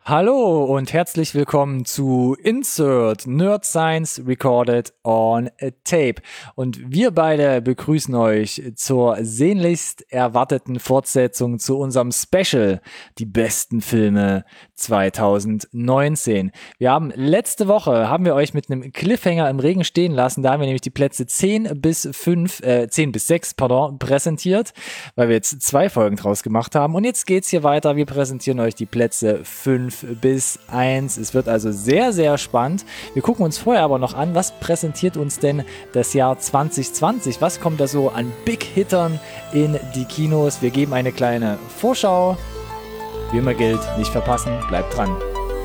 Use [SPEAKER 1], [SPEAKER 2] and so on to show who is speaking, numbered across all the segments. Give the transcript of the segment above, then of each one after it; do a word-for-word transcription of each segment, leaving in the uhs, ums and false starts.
[SPEAKER 1] Hallo und herzlich willkommen zu Insert Nerd Science Recorded on a Tape. Und wir beide begrüßen euch zur sehnlichst erwarteten Fortsetzung zu unserem Special, die besten Filme zwanzig neunzehn. Wir haben letzte Woche, haben wir euch mit einem Cliffhanger im Regen stehen lassen, da haben wir nämlich die Plätze zehn bis fünf, äh, zehn bis sechs, pardon, präsentiert, weil wir jetzt zwei Folgen draus gemacht haben. Und jetzt geht's hier weiter, wir präsentieren euch die Plätze fünf bis eins. Es wird also sehr, sehr spannend. Wir gucken uns vorher aber noch an, was präsentiert uns denn das Jahr zwanzig zwanzig? Was kommt da so an Big Hittern in die Kinos? Wir geben eine kleine Vorschau. Wie immer gilt, nicht verpassen, bleibt dran.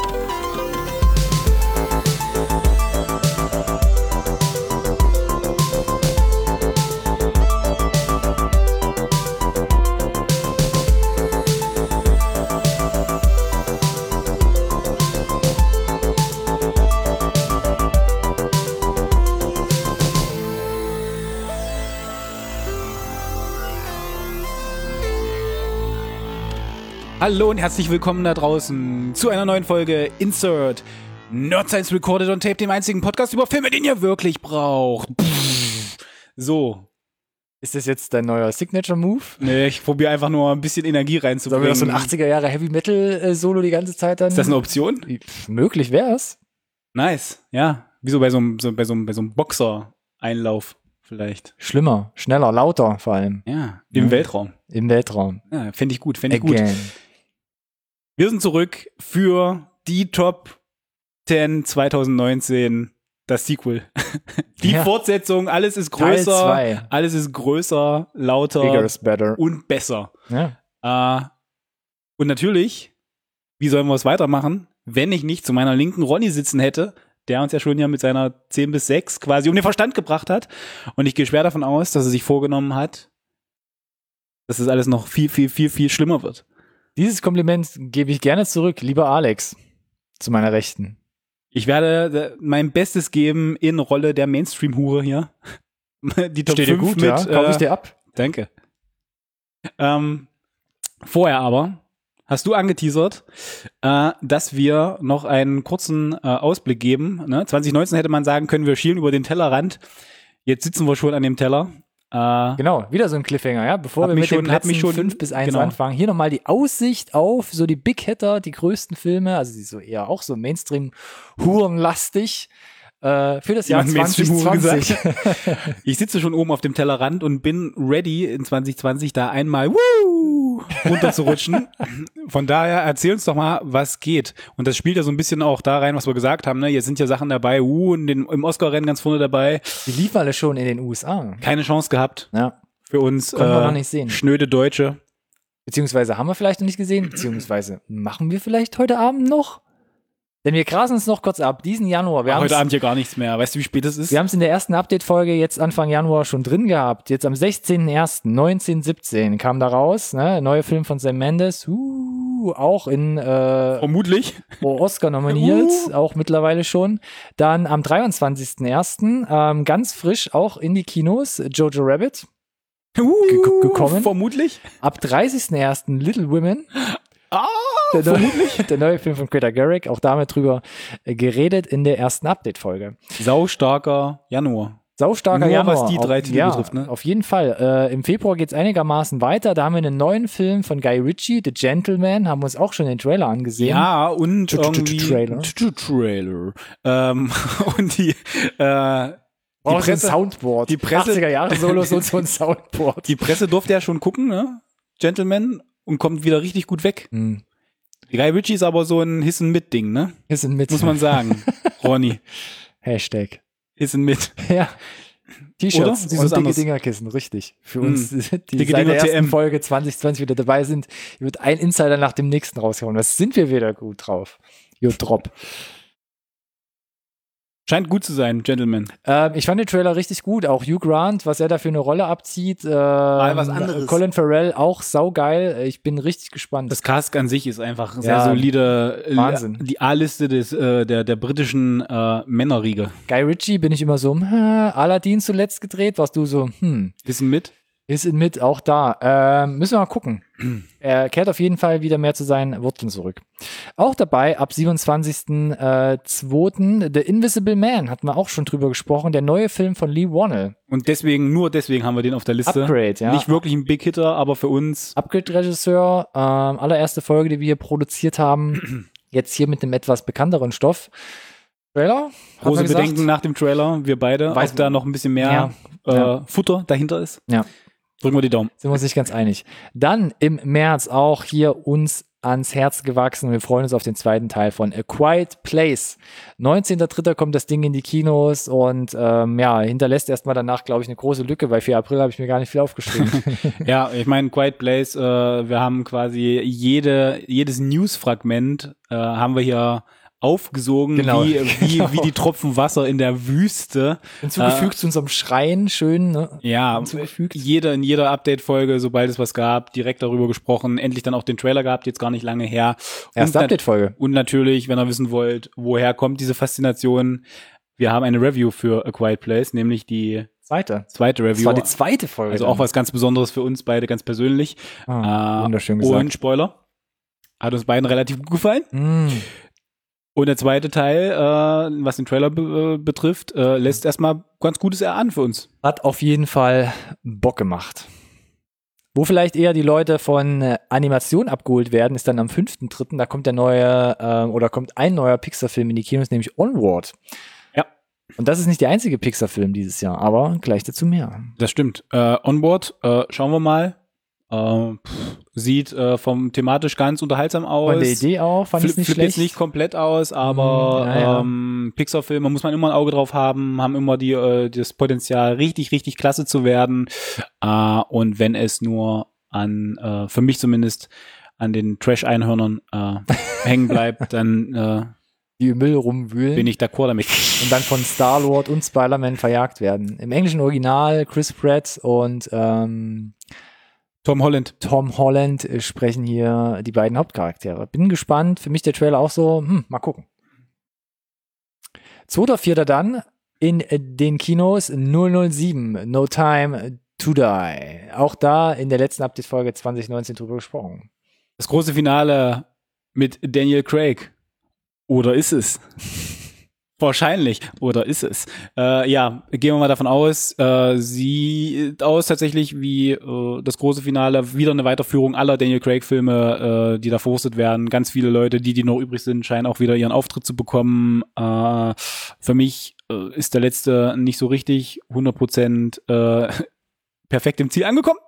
[SPEAKER 2] Hallo und herzlich willkommen da draußen zu einer neuen Folge Insert Nerd Science Recorded on Tape, dem einzigen Podcast über Filme, den ihr wirklich braucht. Pff. So.
[SPEAKER 1] Ist das jetzt dein neuer Signature-Move?
[SPEAKER 2] Nee, ich probiere einfach nur ein bisschen Energie reinzubringen.
[SPEAKER 1] Sollen wir so ein achtziger-Jahre-Heavy-Metal-Solo die ganze Zeit dann?
[SPEAKER 2] Ist das eine Option?
[SPEAKER 1] Pff, möglich wär's.
[SPEAKER 2] Nice, ja. Wie so bei so einem, so, bei so einem, bei so einem Boxer-Einlauf vielleicht.
[SPEAKER 1] Schlimmer, schneller, lauter vor allem.
[SPEAKER 2] Ja, im ja. Weltraum.
[SPEAKER 1] Im Weltraum.
[SPEAKER 2] Ja, fände ich gut, fände ich
[SPEAKER 1] Again.
[SPEAKER 2] gut. Wir sind zurück für die Top zehn zwanzig neunzehn, das Sequel. Die ja. Fortsetzung, alles ist größer, alles ist größer, lauter
[SPEAKER 1] Bigger is better.
[SPEAKER 2] Und besser.
[SPEAKER 1] Ja.
[SPEAKER 2] Äh, und natürlich, wie sollen wir es weitermachen, wenn ich nicht zu meiner linken Ronny sitzen hätte, der uns ja schon ja mit seiner zehn bis sechs quasi um den Verstand gebracht hat. Und ich gehe schwer davon aus, dass er sich vorgenommen hat, dass das alles noch viel, viel, viel, viel schlimmer wird.
[SPEAKER 1] Dieses Kompliment gebe ich gerne zurück, lieber Alex, zu meiner Rechten.
[SPEAKER 2] Ich werde mein Bestes geben in Rolle der Mainstream-Hure hier. Die Top
[SPEAKER 1] Steht dir
[SPEAKER 2] fünf
[SPEAKER 1] gut,
[SPEAKER 2] mit,
[SPEAKER 1] ja? Kauf ich dir ab.
[SPEAKER 2] Danke. Ähm, vorher aber hast du angeteasert, äh, dass wir noch einen kurzen äh, Ausblick geben. Ne? zwanzig neunzehn hätte man sagen können, wir schielen über den Tellerrand. Jetzt sitzen wir schon an dem Teller. Äh,
[SPEAKER 1] genau, wieder so ein Cliffhanger, ja. Bevor wir mit schon, den Plätzen schon, fünf bis eins genau. anfangen, hier nochmal die Aussicht auf so die Big Hitter, die größten Filme, also die so eher auch so Mainstream-Hurenlastig, äh, für das Jahr zwanzig zwanzig.
[SPEAKER 2] Ich sitze schon oben auf dem Tellerrand und bin ready in zwanzig zwanzig da einmal wuh, runterzurutschen. Von daher erzähl uns doch mal, was geht. Und das spielt ja so ein bisschen auch da rein, was wir gesagt haben. Ne? Hier sind ja Sachen dabei, uh, in den, im Oscar-Rennen ganz vorne dabei.
[SPEAKER 1] Die liefen alle schon in den U S A.
[SPEAKER 2] Keine Chance gehabt.
[SPEAKER 1] Ja.
[SPEAKER 2] Für uns
[SPEAKER 1] Konnten wir noch nicht sehen.
[SPEAKER 2] Schnöde Deutsche.
[SPEAKER 1] Beziehungsweise haben wir vielleicht noch nicht gesehen, beziehungsweise machen wir vielleicht heute Abend noch? Denn wir grasen es noch kurz ab, diesen Januar. Wir
[SPEAKER 2] heute Abend hier gar nichts mehr. Weißt du, wie spät es ist?
[SPEAKER 1] Wir haben es in der ersten Update-Folge jetzt Anfang Januar schon drin gehabt. Jetzt am sechzehnten ersten neunzehn siebzehn kam da raus, ne? Neuer Film von Sam Mendes. Uh, auch in äh,
[SPEAKER 2] vermutlich
[SPEAKER 1] Oscar nominiert, uh. auch mittlerweile schon. Dann am dreiundzwanzigsten ersten Ähm, ganz frisch auch in die Kinos, Jojo Rabbit.
[SPEAKER 2] Uh,
[SPEAKER 1] ge- gekommen.
[SPEAKER 2] Vermutlich.
[SPEAKER 1] Ab dreißigsten ersten Little Women.
[SPEAKER 2] Ah,
[SPEAKER 1] der, neue, der neue Film von Greta Gerwig, auch damit drüber geredet in der ersten Update-Folge.
[SPEAKER 2] Saustarker Januar.
[SPEAKER 1] Saustarker
[SPEAKER 2] Nur
[SPEAKER 1] Januar.
[SPEAKER 2] was die drei Titel
[SPEAKER 1] ja,
[SPEAKER 2] betrifft, ne?
[SPEAKER 1] Auf jeden Fall. Äh, Im Februar geht es einigermaßen weiter. Da haben wir einen neuen Film von Guy Ritchie, The Gentleman, haben wir uns auch schon den Trailer angesehen.
[SPEAKER 2] Ja, und irgendwie
[SPEAKER 1] Trailer.
[SPEAKER 2] Trailer. Ähm, und die äh,
[SPEAKER 1] Die Presse, ein Soundboard.
[SPEAKER 2] Die Presse,
[SPEAKER 1] achtziger-Jahre-Solos und so ein Soundboard.
[SPEAKER 2] Die Presse durfte ja schon gucken, ne? Gentleman. Und kommt wieder richtig gut weg.
[SPEAKER 1] Hm.
[SPEAKER 2] Guy Ritchie ist aber so ein Hissen-Mit-Ding, ne?
[SPEAKER 1] Hissen-Mit.
[SPEAKER 2] Muss man sagen. Ronny.
[SPEAKER 1] Hashtag.
[SPEAKER 2] Hissen-Mit.
[SPEAKER 1] Ja. T-Shirts
[SPEAKER 2] und
[SPEAKER 1] dicke
[SPEAKER 2] anderes.
[SPEAKER 1] Dingerkissen, richtig. Für uns,
[SPEAKER 2] mm.
[SPEAKER 1] die
[SPEAKER 2] dicke
[SPEAKER 1] seit
[SPEAKER 2] Dinger
[SPEAKER 1] der ersten
[SPEAKER 2] T M.
[SPEAKER 1] Folge zwanzig zwanzig wieder dabei sind, wird ein Insider nach dem nächsten raushauen. Das sind wir wieder gut drauf. Jo, Drop.
[SPEAKER 2] Scheint gut zu sein, Gentleman.
[SPEAKER 1] Ähm, ich fand den Trailer richtig gut. Auch Hugh Grant, was er da für eine Rolle abzieht. Ähm,
[SPEAKER 2] Mal was anderes.
[SPEAKER 1] Colin Farrell, auch saugeil. Ich bin richtig gespannt.
[SPEAKER 2] Das Cast an sich ist einfach
[SPEAKER 1] Ja,
[SPEAKER 2] sehr solide.
[SPEAKER 1] Wahnsinn.
[SPEAKER 2] Die A-Liste des, äh, der, der britischen äh, Männerriege.
[SPEAKER 1] Guy Ritchie bin ich immer so, hm, Aladdin zuletzt gedreht, warst du so, hm.
[SPEAKER 2] Bisschen mit?
[SPEAKER 1] Ist in mit, auch da. Ähm, müssen wir mal gucken. Er kehrt auf jeden Fall wieder mehr zu seinen Wurzeln zurück. Auch dabei, ab siebenundzwanzigsten zweiten The Invisible Man, hatten wir auch schon drüber gesprochen, der neue Film von Lee Whannell.
[SPEAKER 2] Und deswegen, nur deswegen haben wir den auf der Liste.
[SPEAKER 1] Upgrade, ja.
[SPEAKER 2] Nicht wirklich ein Big Hitter, aber für uns.
[SPEAKER 1] Upgrade-Regisseur, ähm, allererste Folge, die wir hier produziert haben. Jetzt hier mit einem etwas bekannteren Stoff. Trailer?
[SPEAKER 2] Große Bedenken nach dem Trailer, wir beide,
[SPEAKER 1] Weiß
[SPEAKER 2] ob da noch ein bisschen mehr
[SPEAKER 1] ja.
[SPEAKER 2] Äh,
[SPEAKER 1] Ja.
[SPEAKER 2] Futter dahinter ist.
[SPEAKER 1] Ja.
[SPEAKER 2] Drücken wir die Daumen.
[SPEAKER 1] Sind wir uns nicht ganz einig. Dann im März auch hier uns ans Herz gewachsen. Wir freuen uns auf den zweiten Teil von A Quiet Place. neunzehnter dritter kommt das Ding in die Kinos und ähm, ja, hinterlässt erstmal danach, glaube ich, eine große Lücke, weil für April habe ich mir gar nicht viel aufgeschrieben.
[SPEAKER 2] Ja, ich meine, Quiet Place, äh, wir haben quasi jede, jedes News-Fragment äh, haben wir hier aufgesogen,
[SPEAKER 1] Genau.
[SPEAKER 2] wie, wie,
[SPEAKER 1] Genau.
[SPEAKER 2] wie die Tropfen Wasser in der Wüste.
[SPEAKER 1] Hinzugefügt zu unserem Schreien, schön, ne?
[SPEAKER 2] Ja,
[SPEAKER 1] Hinzugefügt.
[SPEAKER 2] jede, in jeder Update-Folge, sobald es was gab, direkt darüber gesprochen, endlich dann auch den Trailer gehabt, jetzt gar nicht lange her.
[SPEAKER 1] Erste
[SPEAKER 2] Und
[SPEAKER 1] Update-Folge.
[SPEAKER 2] Und natürlich, wenn ihr wissen wollt, woher kommt diese Faszination, wir haben eine Review für A Quiet Place, nämlich die
[SPEAKER 1] Zweite.
[SPEAKER 2] zweite
[SPEAKER 1] Das
[SPEAKER 2] Review.
[SPEAKER 1] war die zweite Folge.
[SPEAKER 2] Also
[SPEAKER 1] dann.
[SPEAKER 2] auch was ganz Besonderes für uns beide, ganz persönlich.
[SPEAKER 1] Ah,
[SPEAKER 2] Äh,
[SPEAKER 1] wunderschön gesagt.
[SPEAKER 2] Und Spoiler, hat uns beiden relativ gut gefallen.
[SPEAKER 1] Mm.
[SPEAKER 2] Und der zweite Teil, äh, was den Trailer be äh, betrifft, äh, lässt erstmal ganz Gutes erahnen für uns.
[SPEAKER 1] Hat auf jeden Fall Bock gemacht. Wo vielleicht eher die Leute von äh, Animation abgeholt werden, ist dann am fünften dritten Da kommt der neue, äh, oder kommt ein neuer Pixar-Film in die Kinos, nämlich Onward.
[SPEAKER 2] Ja.
[SPEAKER 1] Und das ist nicht der einzige Pixar-Film dieses Jahr, aber gleich dazu mehr.
[SPEAKER 2] Das stimmt. Äh, Onboard, äh, schauen wir mal. Äh, pff, sieht äh, vom thematisch ganz unterhaltsam aus.
[SPEAKER 1] Von der Idee auch, fand ich
[SPEAKER 2] Flip,
[SPEAKER 1] nicht
[SPEAKER 2] flippt
[SPEAKER 1] schlecht.
[SPEAKER 2] jetzt nicht komplett aus, aber
[SPEAKER 1] Mm, ja, ja.
[SPEAKER 2] ähm, Pixar-Filme muss man immer ein Auge drauf haben, haben immer die, äh, das Potenzial, richtig, richtig klasse zu werden. Äh, und wenn es nur an, äh, für mich zumindest, an den Trash-Einhörnern äh, hängen bleibt, dann äh,
[SPEAKER 1] Die im Müll rumwühlen
[SPEAKER 2] bin ich d'accord damit.
[SPEAKER 1] und dann von Star-Lord und Spider-Man verjagt werden. Im englischen Original Chris Pratt und ähm,
[SPEAKER 2] Tom Holland.
[SPEAKER 1] Tom Holland äh, sprechen hier die beiden Hauptcharaktere. Bin gespannt. Für mich der Trailer auch so, hm, mal gucken. zweiter vierter dann in äh, den Kinos null null sieben, No Time to Die. Auch da in der letzten Update-Folge zwanzig neunzehn drüber gesprochen.
[SPEAKER 2] Das große Finale mit Daniel Craig. Oder ist es? Wahrscheinlich. Oder ist es? Äh, ja, gehen wir mal davon aus, äh, sieht aus tatsächlich wie äh, das große Finale, wieder eine Weiterführung aller Daniel Craig-Filme, äh, die da verhostet werden. Ganz viele Leute, die, die noch übrig sind, scheinen auch wieder ihren Auftritt zu bekommen. Äh, für mich äh, ist der letzte nicht so richtig hundert Prozent äh, perfekt im Ziel angekommen.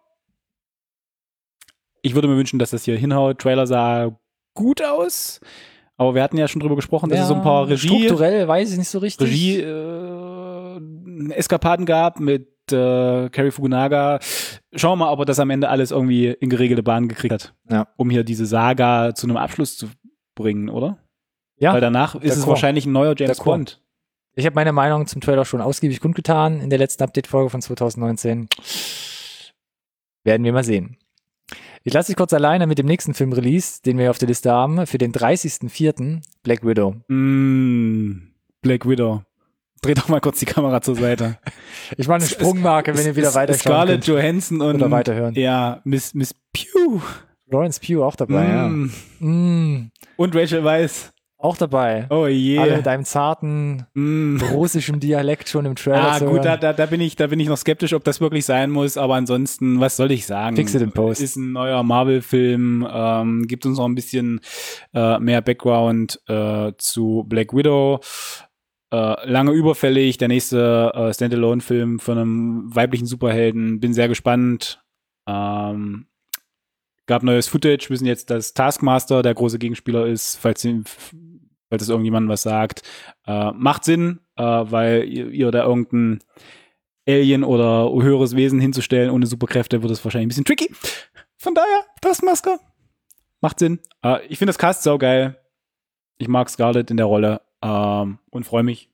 [SPEAKER 2] Ich würde mir wünschen, dass das hier hinhaut. Trailer sah gut aus. Aber wir hatten ja schon drüber gesprochen, dass
[SPEAKER 1] Ja,
[SPEAKER 2] es so ein paar Regie,
[SPEAKER 1] strukturell weiß ich nicht so richtig.
[SPEAKER 2] Regie äh, Eskapaden gab mit äh, Cary Fukunaga. Schauen wir mal, ob er das am Ende alles irgendwie in geregelte Bahn gekriegt hat,
[SPEAKER 1] Ja.
[SPEAKER 2] um hier diese Saga zu einem Abschluss zu bringen, oder?
[SPEAKER 1] Ja,
[SPEAKER 2] Weil danach ist es
[SPEAKER 1] d'accord.
[SPEAKER 2] wahrscheinlich ein neuer James
[SPEAKER 1] D'accord.
[SPEAKER 2] Bond.
[SPEAKER 1] ich habe meine Meinung zum Trailer schon ausgiebig kundgetan in der letzten Update-Folge von zwanzig neunzehn. Werden wir mal sehen. Ich lasse dich kurz alleine mit dem nächsten Film-Release, den wir auf der Liste haben, für den dreißigsten vierten Black Widow.
[SPEAKER 2] Mm, Black Widow. Dreh doch mal kurz die Kamera zur Seite.
[SPEAKER 1] Ich mache eine Sprungmarke, wenn ihr wieder weiter
[SPEAKER 2] Scarlett Johansson und
[SPEAKER 1] oder weiterhören.
[SPEAKER 2] ja, Miss, Miss Pugh.
[SPEAKER 1] Lawrence Pugh auch dabei,
[SPEAKER 2] Mm.
[SPEAKER 1] ja. Mm,
[SPEAKER 2] Und Rachel Weisz.
[SPEAKER 1] auch dabei.
[SPEAKER 2] Oh je.
[SPEAKER 1] Alle mit einem zarten
[SPEAKER 2] Mm.
[SPEAKER 1] russischen Dialekt schon im Trailer
[SPEAKER 2] Ah,
[SPEAKER 1] zu
[SPEAKER 2] gut, da,
[SPEAKER 1] hören.
[SPEAKER 2] da, da bin ich, da bin ich noch skeptisch, ob das wirklich sein muss, aber ansonsten, was soll ich sagen?
[SPEAKER 1] Fix it in post.
[SPEAKER 2] Ist ein neuer Marvel-Film, ähm, gibt uns noch ein bisschen äh, mehr Background äh, zu Black Widow. Äh, lange überfällig, der nächste äh, Standalone-Film von einem weiblichen Superhelden. Bin sehr gespannt. Ähm, gab neues Footage, wissen jetzt, dass Taskmaster der große Gegenspieler ist, falls, sie, falls es irgendjemandem was sagt. Äh, macht Sinn, äh, weil ihr, ihr da irgendein Alien oder höheres Wesen hinzustellen ohne Superkräfte wird es wahrscheinlich ein bisschen tricky. Von daher, Taskmaster. Macht Sinn. Äh, ich finde das Cast saugeil. Ich mag Scarlett in der Rolle ähm, und freue mich.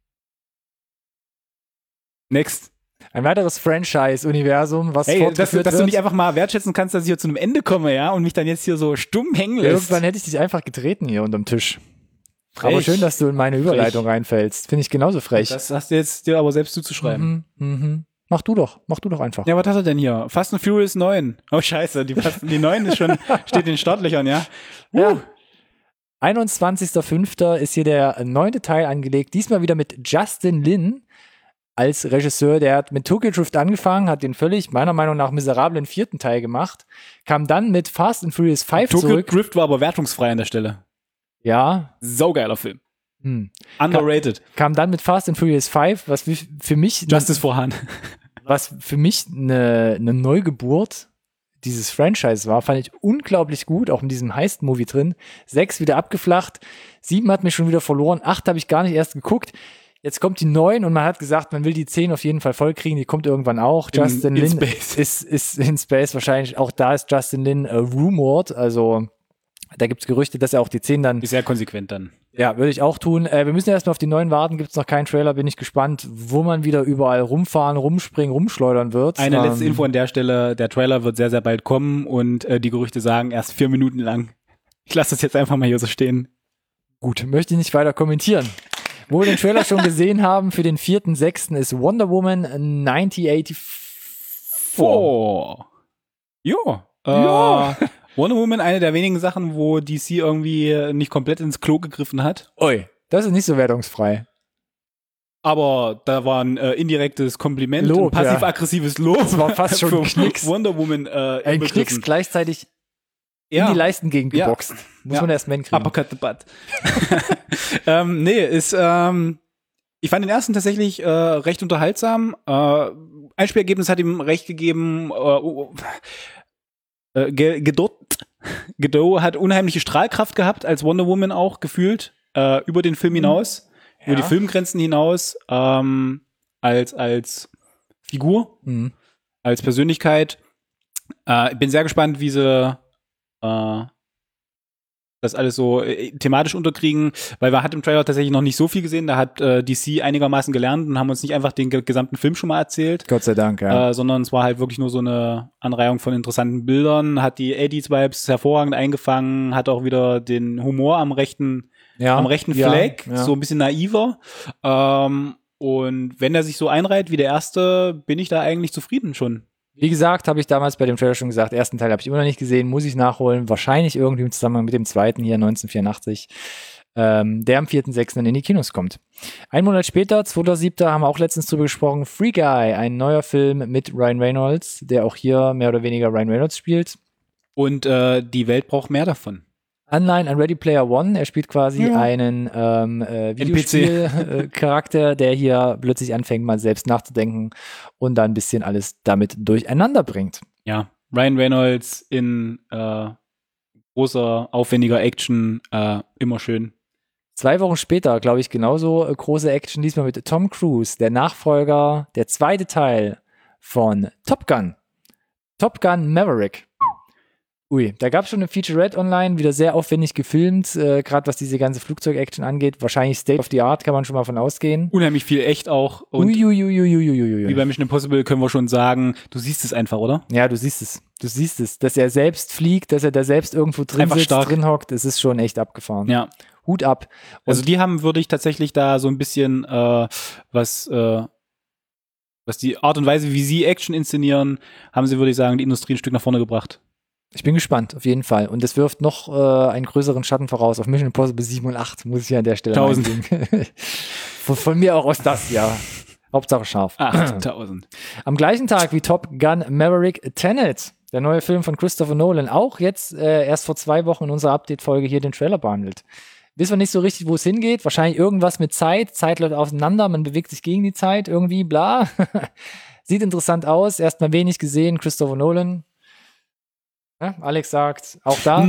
[SPEAKER 2] Next.
[SPEAKER 1] Ein weiteres Franchise-Universum, was
[SPEAKER 2] Hey, dass, du-
[SPEAKER 1] fortgeführt
[SPEAKER 2] dass du
[SPEAKER 1] wird.
[SPEAKER 2] nicht einfach mal wertschätzen kannst, dass ich hier zu einem Ende komme, ja, und mich dann jetzt hier so stumm hängen lässt.
[SPEAKER 1] Irgendwann hätte ich dich einfach getreten hier unterm Tisch.
[SPEAKER 2] Frech.
[SPEAKER 1] Aber schön, dass du in meine Überleitung
[SPEAKER 2] Frech.
[SPEAKER 1] reinfällst. Finde ich genauso frech.
[SPEAKER 2] Das hast du jetzt dir aber selbst zuzuschreiben.
[SPEAKER 1] Mhm, mhm. Mach du doch, mach du doch einfach.
[SPEAKER 2] Ja, was hat er denn hier? Fast and Furious neun. Oh, scheiße, die, Fast, die neun ist schon, steht in den Startlöchern, ja. Uh.
[SPEAKER 1] Ja. einundzwanzigster fünfter ist hier der neunte Teil angelegt. Diesmal wieder mit Justin Lin als Regisseur. Der hat mit Tokyo Drift angefangen, hat den völlig, meiner Meinung nach, miserablen vierten Teil gemacht. Kam dann mit Fast and Furious fünf
[SPEAKER 2] Tokyo
[SPEAKER 1] zurück.
[SPEAKER 2] Tokyo Drift war aber wertungsfrei an der Stelle.
[SPEAKER 1] Ja.
[SPEAKER 2] Saugeiler Film.
[SPEAKER 1] Hm.
[SPEAKER 2] Underrated.
[SPEAKER 1] Kam, kam dann mit Fast and Furious fünf, was für mich...
[SPEAKER 2] Justice for Han.
[SPEAKER 1] Was für mich eine, eine Neugeburt dieses Franchise war, fand ich unglaublich gut, auch in diesem Heist-Movie drin. Sechs wieder abgeflacht, sieben hat mich schon wieder verloren, acht habe ich gar nicht erst geguckt. Jetzt kommt die neun und man hat gesagt, man will die zehn auf jeden Fall vollkriegen, die kommt irgendwann auch.
[SPEAKER 2] In,
[SPEAKER 1] Justin
[SPEAKER 2] in
[SPEAKER 1] Lin
[SPEAKER 2] Space.
[SPEAKER 1] Ist, ist in Space wahrscheinlich, auch da ist Justin Lin äh, rumored, also da gibt es Gerüchte, dass er auch die zehn dann...
[SPEAKER 2] Ist sehr konsequent dann.
[SPEAKER 1] Ja, würde ich auch tun. Äh, wir müssen erstmal auf die neuen warten, gibt es noch keinen Trailer, bin ich gespannt, wo man wieder überall rumfahren, rumspringen, rumschleudern wird.
[SPEAKER 2] Eine
[SPEAKER 1] ähm,
[SPEAKER 2] letzte Info an der Stelle, der Trailer wird sehr, sehr bald kommen und äh, die Gerüchte sagen erst vier Minuten lang. Ich lasse das jetzt einfach mal hier so stehen.
[SPEAKER 1] Gut, möchte ich nicht weiter kommentieren. Wo wir den Trailer schon gesehen haben für den vierten sechsten ist Wonder Woman neunzehnhundertachundachtzig.
[SPEAKER 2] Oh. Jo. Äh,
[SPEAKER 1] Ja.
[SPEAKER 2] Wonder Woman, eine der wenigen Sachen, wo D C irgendwie nicht komplett ins Klo gegriffen hat.
[SPEAKER 1] Oi, das ist nicht so wertungsfrei.
[SPEAKER 2] Aber da war ein äh, indirektes Kompliment,
[SPEAKER 1] Lob,
[SPEAKER 2] ein passiv-aggressives Lob.
[SPEAKER 1] Das war fast schon ein
[SPEAKER 2] für
[SPEAKER 1] Knicks.
[SPEAKER 2] Wonder Woman. Äh,
[SPEAKER 1] Ein
[SPEAKER 2] inbegriffen.
[SPEAKER 1] Knicks gleichzeitig
[SPEAKER 2] ja.
[SPEAKER 1] in die Leistengegend
[SPEAKER 2] Ja.
[SPEAKER 1] geboxt. Muss
[SPEAKER 2] Ja.
[SPEAKER 1] man erst mal hinkriegen.
[SPEAKER 2] Uppercut the butt. ähm, nee, ist, ähm, ich fand den ersten tatsächlich äh, recht unterhaltsam. Äh, Einspielergebnis hat ihm recht gegeben. Äh, uh, äh, Godot, Godot hat unheimliche Strahlkraft gehabt, als Wonder Woman auch gefühlt, äh, über den Film hinaus,
[SPEAKER 1] Ja.
[SPEAKER 2] über die Filmgrenzen hinaus, ähm, als, als Figur,
[SPEAKER 1] Mhm.
[SPEAKER 2] als Persönlichkeit. Äh, ich bin sehr gespannt, wie sie äh, das alles so äh, thematisch unterkriegen, weil wir hat im Trailer tatsächlich noch nicht so viel gesehen. Da hat äh, D C einigermaßen gelernt und haben uns nicht einfach den ge- gesamten Film schon mal erzählt,
[SPEAKER 1] Gott sei Dank, ja.
[SPEAKER 2] äh, sondern es war halt wirklich nur so eine Anreihung von interessanten Bildern, hat die eighties-Vibes hervorragend eingefangen, hat auch wieder den Humor am rechten,
[SPEAKER 1] ja.
[SPEAKER 2] am rechten
[SPEAKER 1] ja,
[SPEAKER 2] Fleck,
[SPEAKER 1] ja.
[SPEAKER 2] so ein bisschen naiver. Ähm, und wenn er sich so einreiht wie der erste, bin ich da eigentlich zufrieden schon.
[SPEAKER 1] Wie gesagt, habe ich damals bei dem Trailer schon gesagt, ersten Teil habe ich immer noch nicht gesehen, muss ich nachholen. Wahrscheinlich irgendwie im Zusammenhang mit dem zweiten hier, neunzehnhundertvierundachtzig, ähm, der am vierten sechsten dann in die Kinos kommt. Ein Monat später, zweiter siebter, haben wir auch letztens drüber gesprochen, Free Guy, ein neuer Film mit Ryan Reynolds, der auch hier mehr oder weniger Ryan Reynolds spielt.
[SPEAKER 2] Und äh, die Welt braucht mehr davon.
[SPEAKER 1] Anleihen an Ready Player One. Er spielt quasi
[SPEAKER 2] Ja.
[SPEAKER 1] einen ähm, äh, Videospiel-Charakter, der hier plötzlich anfängt, mal selbst nachzudenken und dann ein bisschen alles damit durcheinander bringt.
[SPEAKER 2] Ja, Ryan Reynolds in äh, großer, aufwendiger Action, äh, immer schön.
[SPEAKER 1] Zwei Wochen später, glaube ich, genauso äh, große Action, diesmal mit Tom Cruise, der Nachfolger, der zweite Teil von Top Gun. Top Gun Maverick. Ui, da gab es schon eine Featurette online, wieder sehr aufwendig gefilmt, äh, gerade was diese ganze Flugzeug-Action angeht. Wahrscheinlich State of the Art, kann man schon mal von ausgehen.
[SPEAKER 2] Unheimlich viel echt auch. Und
[SPEAKER 1] Uiuiuiuiuiui.
[SPEAKER 2] wie bei Mission Impossible können wir schon sagen, du siehst es einfach, oder?
[SPEAKER 1] Ja, du siehst es. Du siehst es. Dass er selbst fliegt, dass er da selbst irgendwo drin
[SPEAKER 2] Einfach
[SPEAKER 1] sitzt,
[SPEAKER 2] stark.
[SPEAKER 1] drin hockt, das ist schon echt abgefahren.
[SPEAKER 2] Ja.
[SPEAKER 1] Hut ab. Und
[SPEAKER 2] Also die haben, würde ich tatsächlich da so ein bisschen, äh, was, äh, was die Art und Weise, wie sie Action inszenieren, haben sie, würde ich sagen, die Industrie ein Stück nach vorne gebracht.
[SPEAKER 1] ich bin gespannt, auf jeden Fall. Und das wirft noch äh, einen größeren Schatten voraus auf Mission Impossible sieben und acht, muss ich an der Stelle
[SPEAKER 2] Tausend.
[SPEAKER 1] eingehen. von, von mir auch aus das, ja. Hauptsache scharf.
[SPEAKER 2] achttausend.
[SPEAKER 1] Am gleichen Tag wie Top Gun Maverick Tenet, der neue Film von Christopher Nolan, auch jetzt äh, erst vor zwei Wochen in unserer Update-Folge hier den Trailer behandelt. Wissen wir nicht so richtig, wo es hingeht. Wahrscheinlich irgendwas mit Zeit. Zeit läuft auseinander, man bewegt sich gegen die Zeit, irgendwie, bla. Sieht interessant aus. Erstmal wenig gesehen, Christopher Nolan. Ja, Alex sagt, auch da.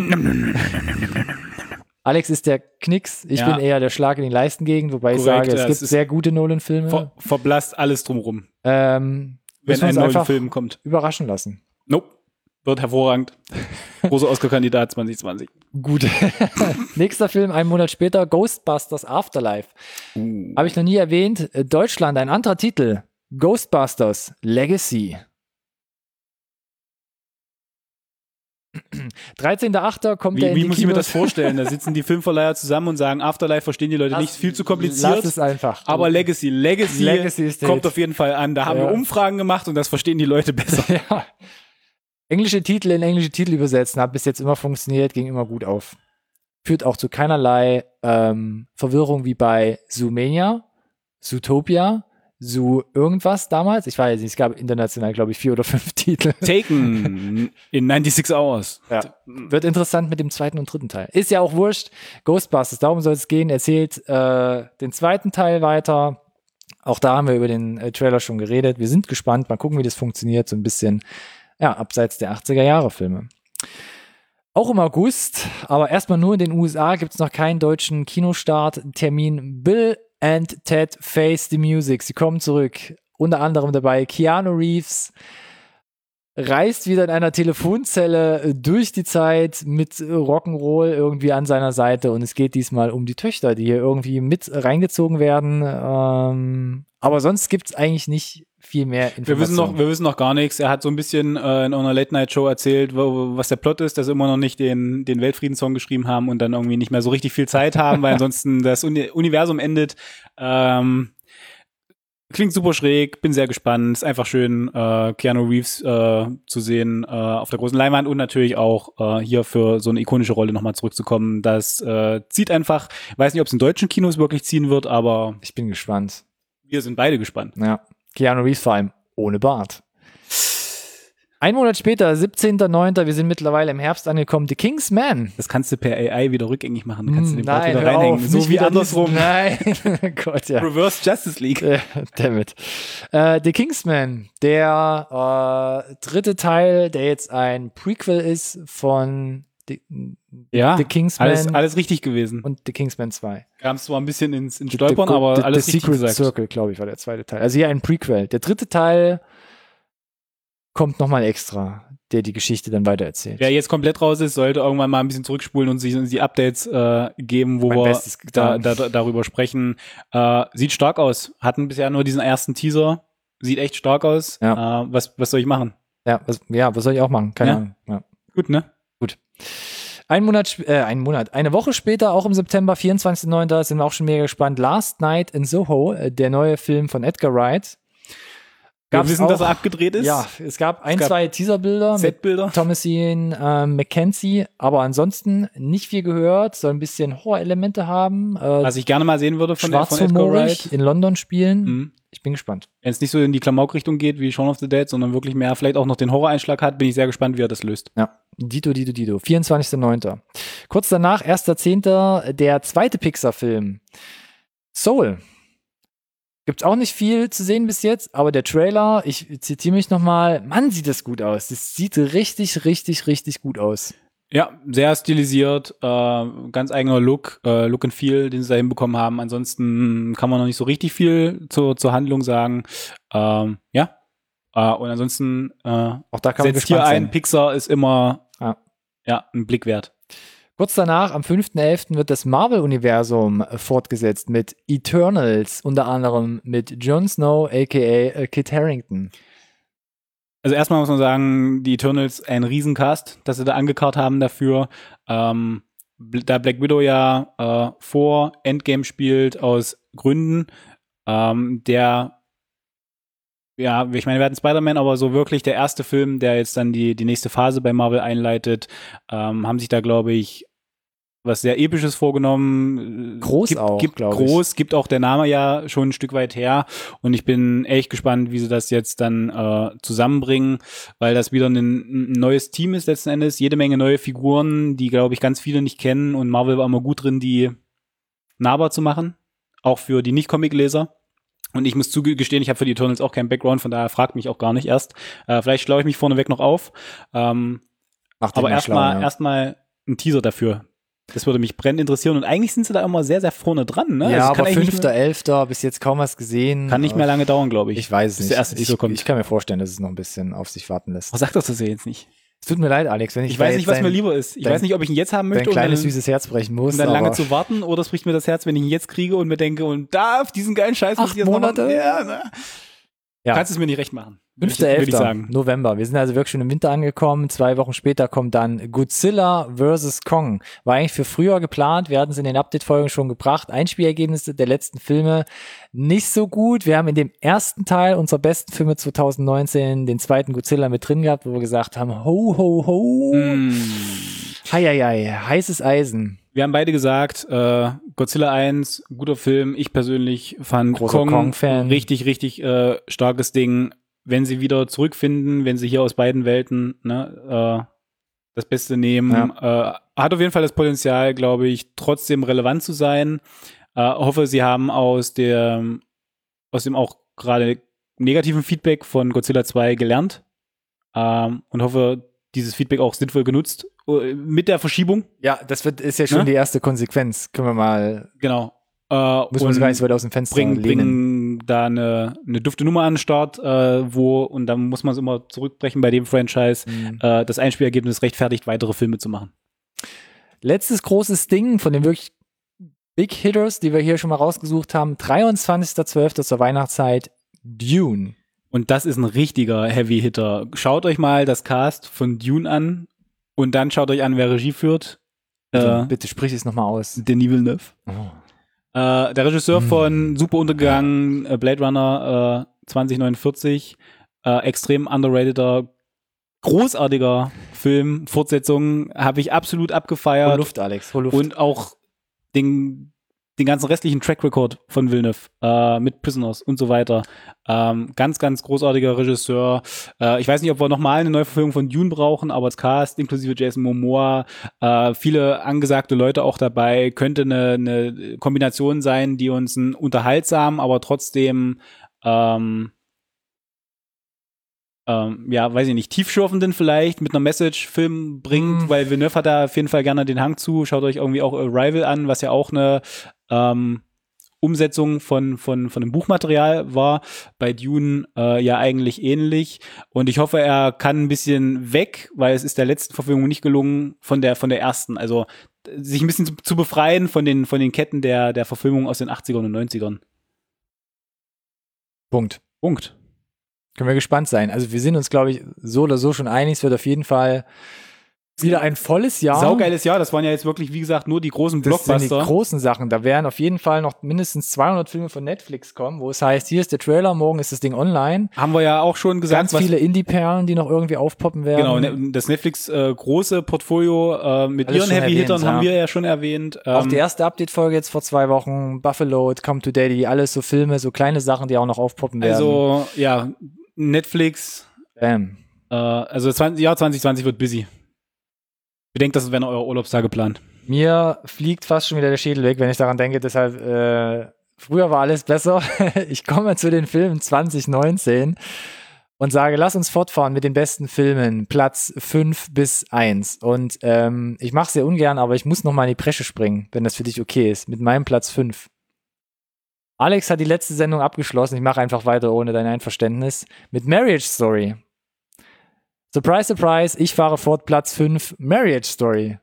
[SPEAKER 1] Alex ist der Knicks, ich
[SPEAKER 2] Ja.
[SPEAKER 1] bin eher der Schlag in die Leistengegend, wobei ich
[SPEAKER 2] Korrekt,
[SPEAKER 1] sage, es
[SPEAKER 2] ja,
[SPEAKER 1] gibt
[SPEAKER 2] es ist-
[SPEAKER 1] sehr gute Nolan-Filme.
[SPEAKER 2] Ver verblasst alles drumrum,
[SPEAKER 1] ähm,
[SPEAKER 2] wenn
[SPEAKER 1] müssen wir
[SPEAKER 2] ein
[SPEAKER 1] uns
[SPEAKER 2] neuer
[SPEAKER 1] einfach
[SPEAKER 2] Film kommt.
[SPEAKER 1] überraschen lassen.
[SPEAKER 2] Nope. Wird hervorragend. Großer Oscar-Kandidat zwanzig zwanzig.
[SPEAKER 1] Gut. Nächster Film, einen Monat später, Ghostbusters Afterlife.
[SPEAKER 2] Uh.
[SPEAKER 1] Habe ich noch nie erwähnt. Äh, Deutschland, ein anderer Titel. Ghostbusters Legacy. dreizehnter achter kommt
[SPEAKER 2] Wie,
[SPEAKER 1] er in
[SPEAKER 2] wie
[SPEAKER 1] die
[SPEAKER 2] muss ich mir
[SPEAKER 1] Kinos.
[SPEAKER 2] das vorstellen? Da sitzen die Filmverleiher zusammen und sagen, Afterlife verstehen die Leute
[SPEAKER 1] Lass-
[SPEAKER 2] nicht, viel zu kompliziert.
[SPEAKER 1] Lass es einfach.
[SPEAKER 2] Aber Legacy, Legacy,
[SPEAKER 1] Legacy ist der
[SPEAKER 2] kommt
[SPEAKER 1] Hit.
[SPEAKER 2] auf jeden Fall an. Da haben
[SPEAKER 1] Ja.
[SPEAKER 2] wir Umfragen gemacht und das verstehen die Leute besser.
[SPEAKER 1] Ja. Englische Titel in englische Titel übersetzen hat bis jetzt immer funktioniert, ging immer gut auf. Führt auch zu keinerlei ähm, Verwirrung wie bei Zoomania, Zootopia, Zoo irgendwas damals. Ich weiß nicht, es gab international, glaube ich, vier oder fünf Titel.
[SPEAKER 2] Taken in sechsundneunzig Hours.
[SPEAKER 1] Ja. Wird interessant mit dem zweiten und dritten Teil. Ist ja auch wurscht. Ghostbusters, darum soll es gehen. Erzählt äh, den zweiten Teil weiter. Auch da haben wir über den äh, Trailer schon geredet. Wir sind gespannt. Mal gucken, wie das funktioniert. So ein bisschen, ja, abseits der achtziger-Jahre-Filme. Auch im August, aber erstmal nur in den U S A gibt es noch keinen deutschen Kinostart-Termin. Bill and Ted Face the Music. Sie kommen zurück. Unter anderem dabei Keanu Reeves reist wieder in einer Telefonzelle durch die Zeit mit Rock'n'Roll irgendwie an seiner Seite und es geht diesmal um die Töchter, die hier irgendwie mit reingezogen werden. Ähm, aber sonst gibt es eigentlich nicht viel mehr Informationen.
[SPEAKER 2] Wir wissen noch, wir wissen noch gar nichts. Er hat so ein bisschen äh, in einer Late-Night-Show erzählt, wo, was der Plot ist, dass sie immer noch nicht den, den Weltfriedenssong geschrieben haben und dann irgendwie nicht mehr so richtig viel Zeit haben, weil ansonsten das Uni- Universum endet. Ähm, klingt super schräg, bin sehr gespannt. Ist einfach schön, äh, Keanu Reeves äh, zu sehen äh, auf der großen Leinwand und natürlich auch äh, hier für so eine ikonische Rolle nochmal zurückzukommen. Das äh, zieht einfach, ich weiß nicht, ob es in deutschen Kinos wirklich ziehen wird, aber
[SPEAKER 1] Ich bin gespannt.
[SPEAKER 2] wir sind beide gespannt.
[SPEAKER 1] Ja. Keanu Reeves vor allem ohne Bart. Ein Monat später, siebzehnter neunter wir sind mittlerweile im Herbst angekommen, The King's Man.
[SPEAKER 2] Das kannst du per A I wieder rückgängig machen. Du kannst du den Bart
[SPEAKER 1] Nein,
[SPEAKER 2] wieder
[SPEAKER 1] hör
[SPEAKER 2] reinhängen.
[SPEAKER 1] auf,
[SPEAKER 2] So
[SPEAKER 1] nicht
[SPEAKER 2] wie
[SPEAKER 1] wieder
[SPEAKER 2] andersrum.
[SPEAKER 1] diesen- Nein, Gott, ja.
[SPEAKER 2] Reverse Justice League.
[SPEAKER 1] Äh, Dammit. Äh, The Kingsman, der äh, dritte Teil, der jetzt ein Prequel ist von The,
[SPEAKER 2] Ja,
[SPEAKER 1] The Kingsman
[SPEAKER 2] alles, alles richtig gewesen.
[SPEAKER 1] und The Kingsman zwei.
[SPEAKER 2] Kam zwar ein bisschen ins, ins
[SPEAKER 1] The-
[SPEAKER 2] Stolpern,
[SPEAKER 1] The-
[SPEAKER 2] aber
[SPEAKER 1] The,
[SPEAKER 2] alles
[SPEAKER 1] The
[SPEAKER 2] richtig
[SPEAKER 1] Secret
[SPEAKER 2] gesagt.
[SPEAKER 1] Circle, glaube ich, war der zweite Teil. Also hier ein Prequel. Der dritte Teil kommt nochmal extra, der die Geschichte dann weitererzählt.
[SPEAKER 2] Wer jetzt komplett raus ist, sollte irgendwann mal ein bisschen zurückspulen und sich die Updates äh, geben, wo
[SPEAKER 1] Mein
[SPEAKER 2] wir
[SPEAKER 1] Bestes
[SPEAKER 2] da,
[SPEAKER 1] getan.
[SPEAKER 2] da, darüber sprechen. Äh, sieht stark aus. Hatten bisher nur diesen ersten Teaser. Sieht echt stark aus.
[SPEAKER 1] Ja.
[SPEAKER 2] Äh, was, was soll ich machen?
[SPEAKER 1] Ja, was, ja, was soll ich auch machen? Keine
[SPEAKER 2] Ja.
[SPEAKER 1] Ahnung. Ja.
[SPEAKER 2] Gut, ne?
[SPEAKER 1] Ein Monat, sp- äh, ein Monat, eine Woche später, auch im September, vierundzwanzigster neunter sind wir auch schon mega gespannt. Last Night in Soho, äh, der neue Film von Edgar Wright.
[SPEAKER 2] Wir
[SPEAKER 1] Gab's
[SPEAKER 2] wissen,
[SPEAKER 1] auch,
[SPEAKER 2] dass er abgedreht ist.
[SPEAKER 1] Ja, es gab ein,
[SPEAKER 2] gab
[SPEAKER 1] zwei Teaserbilder mit
[SPEAKER 2] Setbilder.
[SPEAKER 1] Thomasin äh, McKenzie, aber ansonsten nicht viel gehört, soll ein bisschen Horror-Elemente haben. Äh,
[SPEAKER 2] Was ich gerne mal sehen würde von, der- von Edgar
[SPEAKER 1] schwarzhumorig
[SPEAKER 2] Wright.
[SPEAKER 1] in London spielen.
[SPEAKER 2] Mhm.
[SPEAKER 1] Ich bin gespannt.
[SPEAKER 2] Wenn es nicht so in die Klamauk-Richtung geht wie Shaun of the Dead, sondern wirklich mehr, vielleicht auch noch den Horror-Einschlag hat, bin ich sehr gespannt, wie er das löst.
[SPEAKER 1] Ja, Dito, Dito, Dito. vierundzwanzigster neunter Kurz danach, erster zehnter der zweite Pixar-Film. Soul. Gibt's auch nicht viel zu sehen bis jetzt, aber der Trailer, ich zitiere mich nochmal, Mann, sieht das gut aus. Das sieht richtig, richtig, richtig gut aus.
[SPEAKER 2] Ja, sehr stilisiert, äh, ganz eigener Look, äh, Look and Feel, den sie da hinbekommen haben. Ansonsten kann man noch nicht so richtig viel zur, zur Handlung sagen. Ähm, ja, äh, und ansonsten äh,
[SPEAKER 1] Auch da kann man
[SPEAKER 2] setzt hier
[SPEAKER 1] gespannt
[SPEAKER 2] ein,
[SPEAKER 1] sein.
[SPEAKER 2] Pixar ist immer
[SPEAKER 1] Ja.
[SPEAKER 2] ja, ein Blick wert.
[SPEAKER 1] Kurz danach, am fünfter elfter wird das Marvel-Universum äh, fortgesetzt mit Eternals, unter anderem mit Jon Snow, aka äh, Kit Harington.
[SPEAKER 2] Also erstmal muss man sagen, die Eternals ein Riesencast, dass sie da angekarrt haben dafür. Ähm, bl- da Black Widow ja äh, vor Endgame spielt aus Gründen, ähm, der ja, ich meine, wir hatten Spider-Man, aber so wirklich der erste Film, der jetzt dann die, die nächste Phase bei Marvel einleitet, ähm, haben sich da, glaube ich, was sehr Episches vorgenommen.
[SPEAKER 1] Groß
[SPEAKER 2] gibt,
[SPEAKER 1] auch,
[SPEAKER 2] gibt
[SPEAKER 1] glaub ich.
[SPEAKER 2] groß, gibt auch der Name ja schon ein Stück weit her. Und ich bin echt gespannt, wie sie das jetzt dann äh, zusammenbringen, weil das wieder ein, ein neues Team ist letzten Endes. Jede Menge neue Figuren, die, glaube ich, ganz viele nicht kennen. Und Marvel war immer gut drin, die nahbar zu machen. Auch für die Nicht-Comic-Leser. Und ich muss zugestehen, ich habe für die Eternals auch keinen Background, von daher fragt mich auch gar nicht erst. Äh, vielleicht schlaue ich mich vorneweg noch auf. Ähm,
[SPEAKER 1] Mach den
[SPEAKER 2] aber
[SPEAKER 1] mal
[SPEAKER 2] erstmal
[SPEAKER 1] schlau, ja.
[SPEAKER 2] erstmal ein Teaser dafür. Das würde mich brennend interessieren. Und eigentlich sind sie da immer sehr, sehr vorne dran. Ne?
[SPEAKER 1] Ja,
[SPEAKER 2] Also es
[SPEAKER 1] aber
[SPEAKER 2] eigentlich nicht
[SPEAKER 1] fünfter
[SPEAKER 2] mehr-
[SPEAKER 1] elfter bis jetzt kaum was gesehen.
[SPEAKER 2] Kann nicht mehr lange dauern, glaube ich.
[SPEAKER 1] Ich weiß es
[SPEAKER 2] bis
[SPEAKER 1] nicht.
[SPEAKER 2] der erste
[SPEAKER 1] ich,
[SPEAKER 2] Teaser kommt.
[SPEAKER 1] ich kann mir vorstellen, dass es noch ein bisschen auf sich warten lässt.
[SPEAKER 2] Was sagt das ja jetzt nicht?
[SPEAKER 1] Es tut mir leid, Alex, wenn ich,
[SPEAKER 2] Ich
[SPEAKER 1] da
[SPEAKER 2] weiß
[SPEAKER 1] jetzt
[SPEAKER 2] nicht, was
[SPEAKER 1] dein,
[SPEAKER 2] mir lieber ist. Ich
[SPEAKER 1] dein-
[SPEAKER 2] weiß nicht, ob ich ihn jetzt haben
[SPEAKER 1] dein
[SPEAKER 2] möchte und
[SPEAKER 1] kleines
[SPEAKER 2] dann,
[SPEAKER 1] süßes Herz brechen muss.
[SPEAKER 2] um dann lange
[SPEAKER 1] aber
[SPEAKER 2] zu warten, oder es bricht mir das Herz, wenn ich ihn jetzt kriege und mir denke, und da auf diesen geilen Scheiß muss
[SPEAKER 1] Acht
[SPEAKER 2] ich jetzt noch
[SPEAKER 1] Monate?
[SPEAKER 2] warten. Ja, ne?
[SPEAKER 1] Ja.
[SPEAKER 2] Kannst es mir nicht recht machen.
[SPEAKER 1] fünfter
[SPEAKER 2] Würde ich
[SPEAKER 1] elfter
[SPEAKER 2] sagen.
[SPEAKER 1] November. Wir sind also wirklich schon im Winter angekommen. Zwei Wochen später kommt dann Godzilla versus. Kong. War eigentlich für früher geplant. Wir hatten es in den Update-Folgen schon gebracht. Einspielergebnisse der letzten Filme nicht so gut. Wir haben in dem ersten Teil unserer besten Filme zwanzig neunzehn den zweiten Godzilla mit drin gehabt, wo wir gesagt haben, ho, ho, ho.
[SPEAKER 2] Mm.
[SPEAKER 1] Heieiei, heißes Eisen.
[SPEAKER 2] Wir haben beide gesagt, äh, Godzilla eins, guter Film. Ich persönlich fand
[SPEAKER 1] Großer
[SPEAKER 2] Kong
[SPEAKER 1] Kong-Fan.
[SPEAKER 2] richtig, richtig äh, starkes Ding. Wenn sie wieder zurückfinden, wenn sie hier aus beiden Welten ne, äh, das Beste nehmen, ja. äh, hat auf jeden Fall das Potenzial, glaube ich, trotzdem relevant zu sein. Äh, hoffe, sie haben aus der, aus dem auch gerade negativen Feedback von Godzilla zwei gelernt ähm, und hoffe, dieses Feedback auch sinnvoll genutzt äh, mit der Verschiebung.
[SPEAKER 1] Ja, das wird, ist ja schon
[SPEAKER 2] ne?
[SPEAKER 1] die erste Konsequenz. Können wir mal.
[SPEAKER 2] Genau. Äh,
[SPEAKER 1] Muss man uns gar nicht so weit aus dem Fenster
[SPEAKER 2] bringen,
[SPEAKER 1] lehnen.
[SPEAKER 2] bringen da eine, eine dufte Nummer an den Start, äh, wo, und dann muss man es immer zurückbrechen bei dem Franchise,
[SPEAKER 1] Mhm.
[SPEAKER 2] äh, das Einspielergebnis rechtfertigt, weitere Filme zu machen.
[SPEAKER 1] Letztes großes Ding von den wirklich Big Hitters, die wir hier schon mal rausgesucht haben, dreiundzwanzigster zwölfter zur Weihnachtszeit, Dune.
[SPEAKER 2] Und das ist ein richtiger Heavy-Hitter. Schaut euch mal das Cast von Dune an und dann schaut euch an, wer Regie führt.
[SPEAKER 1] Bitte,
[SPEAKER 2] Äh,
[SPEAKER 1] bitte sprich es nochmal aus.
[SPEAKER 2] Denis Villeneuve.
[SPEAKER 1] Oh.
[SPEAKER 2] Äh, der Regisseur
[SPEAKER 1] Hm.
[SPEAKER 2] von Super Untergegangen, äh, Blade Runner äh, zwanzig neunundvierzig, äh, extrem underrateder, großartiger Film, Fortsetzung, habe ich absolut
[SPEAKER 1] Hol
[SPEAKER 2] abgefeiert.
[SPEAKER 1] Luft, Alex, hol Luft.
[SPEAKER 2] Und auch den, den ganzen restlichen Track Record von Villeneuve äh, mit Prisoners und so weiter. Ähm, ganz, ganz großartiger Regisseur. Äh, ich weiß nicht, ob wir nochmal eine Neuverfilmung von Dune brauchen, aber das Cast, inklusive Jason Momoa, äh, viele angesagte Leute auch dabei, könnte eine, eine Kombination sein, die uns einen unterhaltsamen, aber trotzdem ähm, ähm, ja, weiß ich nicht, tiefschürfenden vielleicht mit einer Message-Film bringt,
[SPEAKER 1] Mm.
[SPEAKER 2] weil Villeneuve hat da auf jeden Fall gerne den Hang zu. Schaut euch irgendwie auch Arrival an, was ja auch eine ähm, Umsetzung von, von, von dem Buchmaterial war. Bei Dune äh, ja eigentlich ähnlich. Und ich hoffe, er kann ein bisschen weg, weil es ist der letzten Verfilmung nicht gelungen von der, von der ersten. Also sich ein bisschen zu, zu befreien von den, von den Ketten der, der Verfilmung aus den achtzigern und neunzigern.
[SPEAKER 1] Punkt.
[SPEAKER 2] Punkt.
[SPEAKER 1] Können wir gespannt sein. Also wir sind uns, glaube ich, so oder so schon einig. Es wird auf jeden Fall wieder ein volles Jahr.
[SPEAKER 2] Saugeiles Jahr. Das waren ja jetzt wirklich, wie gesagt, nur die großen
[SPEAKER 1] Das sind die
[SPEAKER 2] Blockbuster.
[SPEAKER 1] großen Sachen. Da werden auf jeden Fall noch mindestens zweihundert Filme von Netflix kommen, wo es heißt, hier ist der Trailer, morgen ist das Ding online.
[SPEAKER 2] Haben wir ja auch schon gesagt.
[SPEAKER 1] Ganz
[SPEAKER 2] was,
[SPEAKER 1] viele Indie-Perlen, die noch irgendwie aufpoppen werden.
[SPEAKER 2] Genau, ne- das Netflix äh, große Portfolio äh, mit
[SPEAKER 1] Alles
[SPEAKER 2] ihren
[SPEAKER 1] schon
[SPEAKER 2] Heavy-Hittern
[SPEAKER 1] erwähnt,
[SPEAKER 2] haben
[SPEAKER 1] ja.
[SPEAKER 2] wir ja schon erwähnt. Ähm,
[SPEAKER 1] Auch die erste Update-Folge jetzt vor zwei Wochen, Buffalo, Come to Daddy, alles so Filme, so kleine Sachen, die auch noch aufpoppen werden.
[SPEAKER 2] also, ja, Netflix,
[SPEAKER 1] Bam.
[SPEAKER 2] äh, also das zwanzig, Jahr zwanzig zwanzig wird busy. Bedenkt, das wären eure Urlaubstage plant.
[SPEAKER 1] Mir fliegt fast schon wieder der Schädel weg, wenn ich daran denke. Deshalb, äh, früher war alles besser. Ich komme zu den Filmen zwanzig neunzehn und sage, lass uns fortfahren mit den besten Filmen, Platz fünf bis eins. Und ähm, ich mache es sehr ungern, aber ich muss noch mal in die Bresche springen, wenn das für dich okay ist, mit meinem Platz fünf. Alex hat die letzte Sendung abgeschlossen. Ich mache einfach weiter ohne dein Einverständnis. Mit Marriage Story. Surprise, surprise, ich fahre fort, Platz fünf, Marriage Story.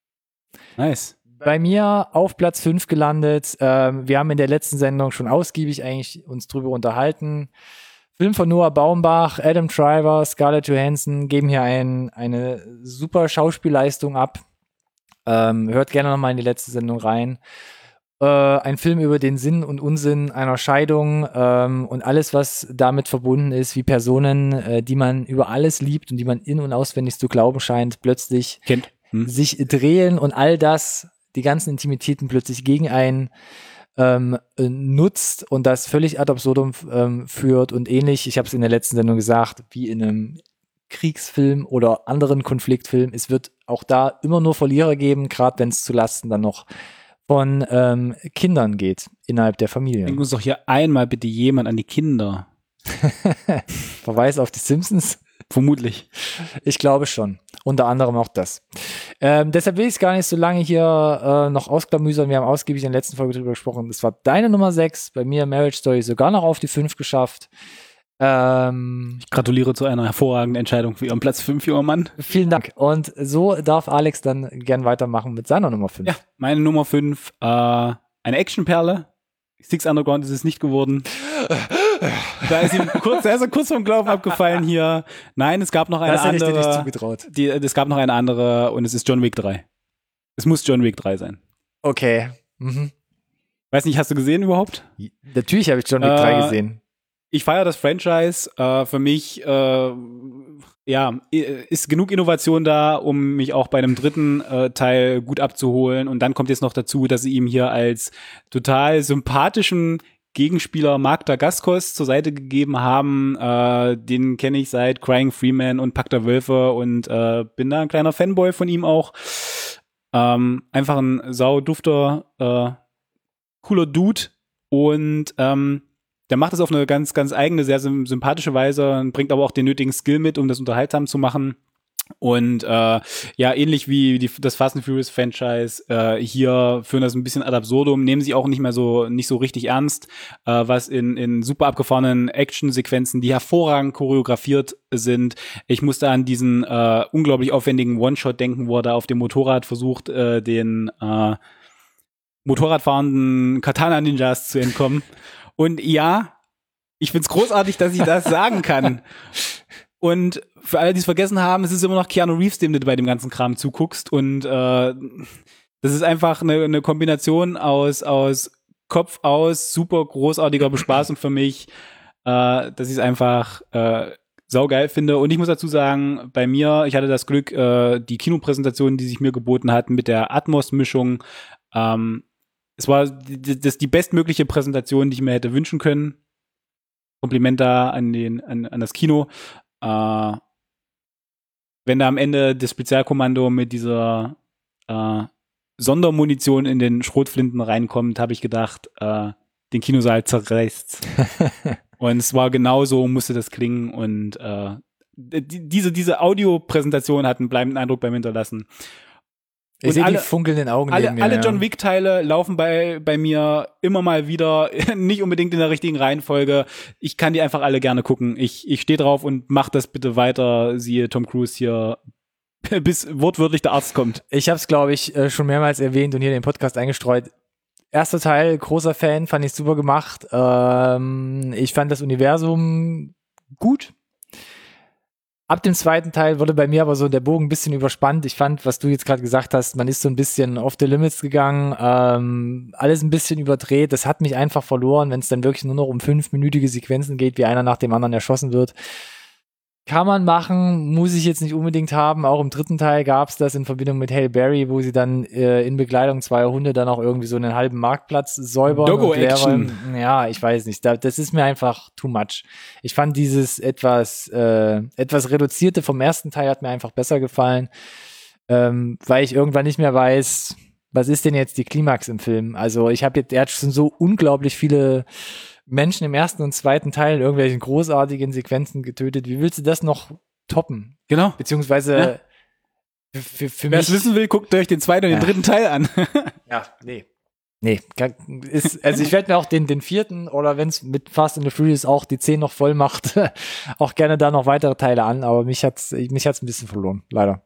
[SPEAKER 2] Nice.
[SPEAKER 1] Bei mir auf Platz fünf gelandet. Ähm, wir haben in der letzten Sendung schon ausgiebig eigentlich uns drüber unterhalten. Film von Noah Baumbach, Adam Driver, Scarlett Johansson geben hier ein, eine super Schauspielleistung ab. Ähm, hört gerne nochmal in die letzte Sendung rein. Äh, ein Film über den Sinn und Unsinn einer Scheidung ähm, und alles, was damit verbunden ist, wie Personen, äh, die man über alles liebt und die man in- und auswendig zu glauben scheint, plötzlich
[SPEAKER 2] Kennt. Hm.
[SPEAKER 1] sich drehen und all das, die ganzen Intimitäten plötzlich gegen einen ähm, äh, nutzt und das völlig ad absurdum ähm, führt und ähnlich, ich habe es in der letzten Sendung gesagt, wie in einem Kriegsfilm oder anderen Konfliktfilm, es wird auch da immer nur Verlierer geben, gerade wenn es zu Lasten dann noch von ähm, Kindern geht innerhalb der Familie.
[SPEAKER 2] Denk uns doch hier einmal bitte jemand an die Kinder.
[SPEAKER 1] Verweis auf die Simpsons?
[SPEAKER 2] Vermutlich.
[SPEAKER 1] Ich glaube schon. Unter anderem auch das. Ähm, deshalb will ich es gar nicht so lange hier äh, noch ausklamüsern. Wir haben ausgiebig in der letzten Folge drüber gesprochen. Das war deine Nummer sechs. Bei mir Marriage Story sogar noch auf die fünf geschafft. Ähm,
[SPEAKER 2] Ich gratuliere zu einer hervorragenden Entscheidung für Ihren Platz fünf, junger Mann.
[SPEAKER 1] vielen Dank. Und so darf Alex dann gern weitermachen mit seiner Nummer fünf.
[SPEAKER 2] Ja, meine Nummer fünf, äh, eine Actionperle. Six Underground ist es nicht geworden. Da ist ihm kurz, da ist er kurz vom Glauben abgefallen hier. Nein, es gab noch eine
[SPEAKER 1] Das hätte
[SPEAKER 2] andere.
[SPEAKER 1] ich dir nicht zugetraut.
[SPEAKER 2] Die, es gab noch eine andere und es ist John Wick drei. Es muss John Wick drei sein.
[SPEAKER 1] Okay. Mhm.
[SPEAKER 2] Weiß nicht, hast du gesehen überhaupt?
[SPEAKER 1] Natürlich habe ich John Wick drei
[SPEAKER 2] Äh,
[SPEAKER 1] gesehen.
[SPEAKER 2] Ich feiere das Franchise. Äh, für mich äh, ja, ist genug Innovation da, um mich auch bei einem dritten äh, Teil gut abzuholen. Und dann kommt jetzt noch dazu, dass sie ihm hier als total sympathischen Gegenspieler Mark Dacascos zur Seite gegeben haben. Äh, den kenne ich seit Crying Freeman und Pakt der Wölfe und äh, bin da ein kleiner Fanboy von ihm auch. Ähm, einfach ein saudufter, äh, cooler Dude. Und ähm, der macht das auf eine ganz, ganz eigene, sehr sympathische Weise, bringt aber auch den nötigen Skill mit, um das unterhaltsam zu machen. Und äh, ja, ähnlich wie die, das Fast and Furious Franchise, äh, hier führen das ein bisschen ad absurdum, nehmen sie auch nicht mehr so nicht so richtig ernst, äh, was in in super abgefahrenen Action-Sequenzen, die hervorragend choreografiert sind. Ich musste an diesen äh, unglaublich aufwendigen One-Shot denken, wo er da auf dem Motorrad versucht, äh, den äh, Motorradfahrenden Katana-Ninjas zu entkommen. Und ja, ich find's großartig, dass ich das sagen kann. Und für alle, die es vergessen haben, es ist immer noch Keanu Reeves, dem du bei dem ganzen Kram zuguckst. Und äh, das ist einfach eine, eine Kombination aus, aus Kopf aus, super großartiger Bespaßung für mich, äh, dass ich es einfach äh, saugeil finde. Und ich muss dazu sagen, bei mir, ich hatte das Glück, äh, die Kinopräsentation, die sich mir geboten hat, mit der Atmos-Mischung, ähm, es war die, das die bestmögliche Präsentation, die ich mir hätte wünschen können. Kompliment da an den an, an das Kino. Äh, wenn da am Ende das Spezialkommando mit dieser äh, Sondermunition in den Schrotflinten reinkommt, habe ich gedacht, äh, den Kinosaal zerreißt. Und es war genauso, musste das klingen. Und äh, die, diese diese Audiopräsentation hat einen bleibenden Eindruck bei mir hinterlassen.
[SPEAKER 1] Ich sehe die funkelnden Augen
[SPEAKER 2] alle,
[SPEAKER 1] neben mir,
[SPEAKER 2] alle
[SPEAKER 1] ja.
[SPEAKER 2] John Wick-Teile laufen bei, bei mir immer mal wieder, nicht unbedingt in der richtigen Reihenfolge. Ich kann die einfach alle gerne gucken. Ich, ich stehe drauf und mach das bitte weiter, siehe Tom Cruise hier, bis wortwörtlich der Arzt kommt.
[SPEAKER 1] Ich habe es, glaube ich, schon mehrmals erwähnt und hier in den Podcast eingestreut. Erster Teil, großer Fan, fand ich super gemacht. Ähm, ich fand das Universum gut. Ab dem zweiten Teil wurde bei mir aber so der Bogen ein bisschen überspannt. Ich fand, was du jetzt gerade gesagt hast, man ist so ein bisschen off the limits gegangen, ähm, alles ein bisschen überdreht. Das hat mich einfach verloren, wenn es dann wirklich nur noch um fünfminütige Sequenzen geht, wie einer nach dem anderen erschossen wird. Kann man machen, muss ich jetzt nicht unbedingt haben. Auch im dritten Teil gab es das in Verbindung mit Halle Berry, wo sie dann äh, in Begleitung zweier Hunde dann auch irgendwie so einen halben Marktplatz säubern.
[SPEAKER 2] Doggo-Action.
[SPEAKER 1] Ja, ich weiß nicht. Da, das ist mir einfach too much. Ich fand dieses etwas äh, etwas reduzierte vom ersten Teil hat mir einfach besser gefallen, ähm, weil ich irgendwann nicht mehr weiß, was ist denn jetzt die Klimax im Film? Also ich habe jetzt, er hat schon so unglaublich viele Menschen im ersten und zweiten Teil in irgendwelchen großartigen Sequenzen getötet. Wie willst du das noch toppen?
[SPEAKER 2] Genau.
[SPEAKER 1] Beziehungsweise
[SPEAKER 2] ja.
[SPEAKER 1] für, für
[SPEAKER 2] Wer
[SPEAKER 1] mich.
[SPEAKER 2] es wissen will, guckt euch den zweiten und
[SPEAKER 1] Ja.
[SPEAKER 2] den dritten Teil an.
[SPEAKER 1] Ja, nee. Nee, kann- ist, also ich werde mir auch den, den vierten oder wenn es mit Fast and the Furious auch die zehn noch voll macht, auch gerne da noch weitere Teile an, aber mich hat's, mich hat's ein bisschen verloren, leider.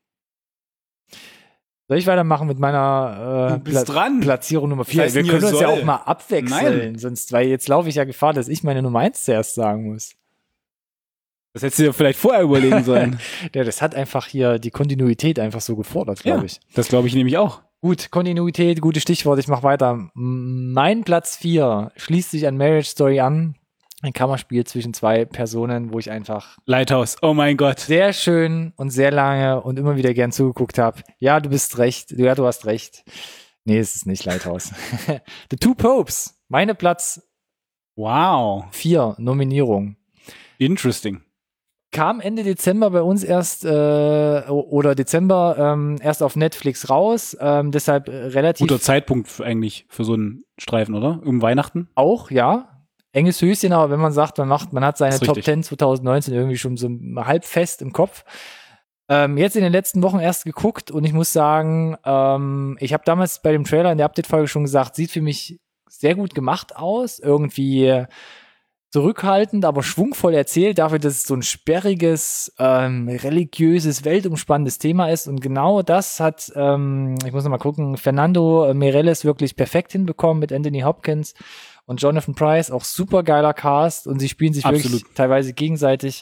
[SPEAKER 1] Soll ich weitermachen mit meiner äh,
[SPEAKER 2] Du bist dran.
[SPEAKER 1] Platzierung Nummer vier?
[SPEAKER 2] Was
[SPEAKER 1] Wir
[SPEAKER 2] heißt
[SPEAKER 1] können
[SPEAKER 2] denn
[SPEAKER 1] uns
[SPEAKER 2] hier
[SPEAKER 1] ja
[SPEAKER 2] soll?
[SPEAKER 1] auch mal abwechseln,
[SPEAKER 2] Nein.
[SPEAKER 1] sonst, weil jetzt laufe ich ja Gefahr, dass ich meine Nummer eins zuerst sagen muss.
[SPEAKER 2] Das hättest du dir vielleicht vorher überlegen sollen.
[SPEAKER 1] Ja, das hat einfach hier die Kontinuität einfach so gefordert, glaube
[SPEAKER 2] Ja.
[SPEAKER 1] ich.
[SPEAKER 2] Das glaube ich nämlich auch.
[SPEAKER 1] Gut, Kontinuität, gutes Stichwort, ich mache weiter. M- Mein Platz vier schließt sich an Marriage Story an. Ein Kammerspiel zwischen zwei Personen, wo ich einfach
[SPEAKER 2] Lighthouse, oh mein Gott.
[SPEAKER 1] sehr schön und sehr lange und immer wieder gern zugeguckt habe. Ja, du bist recht. Ja, du hast recht. Nee, es ist nicht Lighthouse. The Two Popes, meine Platz
[SPEAKER 2] Wow.
[SPEAKER 1] vier, Nominierung.
[SPEAKER 2] Interesting.
[SPEAKER 1] Kam Ende Dezember bei uns erst äh, oder Dezember ähm, erst auf Netflix raus. Ähm, deshalb äh, relativ
[SPEAKER 2] Guter Zeitpunkt für eigentlich für so einen Streifen, oder? Um Weihnachten?
[SPEAKER 1] auch, ja. Enges Höschen, aber wenn man sagt, man macht, man hat seine
[SPEAKER 2] Ist
[SPEAKER 1] Top
[SPEAKER 2] richtig.
[SPEAKER 1] zehn zwanzig neunzehn irgendwie schon so halb fest im Kopf. Ähm, jetzt in den letzten Wochen erst geguckt und ich muss sagen, ähm, ich habe damals bei dem Trailer in der Update-Folge schon gesagt, sieht für mich sehr gut gemacht aus, irgendwie zurückhaltend, aber schwungvoll erzählt, dafür, dass es so ein sperriges, ähm, religiöses, weltumspannendes Thema ist und genau das hat, ähm, ich muss noch mal gucken, Fernando Meirelles wirklich perfekt hinbekommen mit Anthony Hopkins. und Jonathan Pryce, auch super geiler Cast und sie spielen sich
[SPEAKER 2] Absolut.
[SPEAKER 1] wirklich teilweise gegenseitig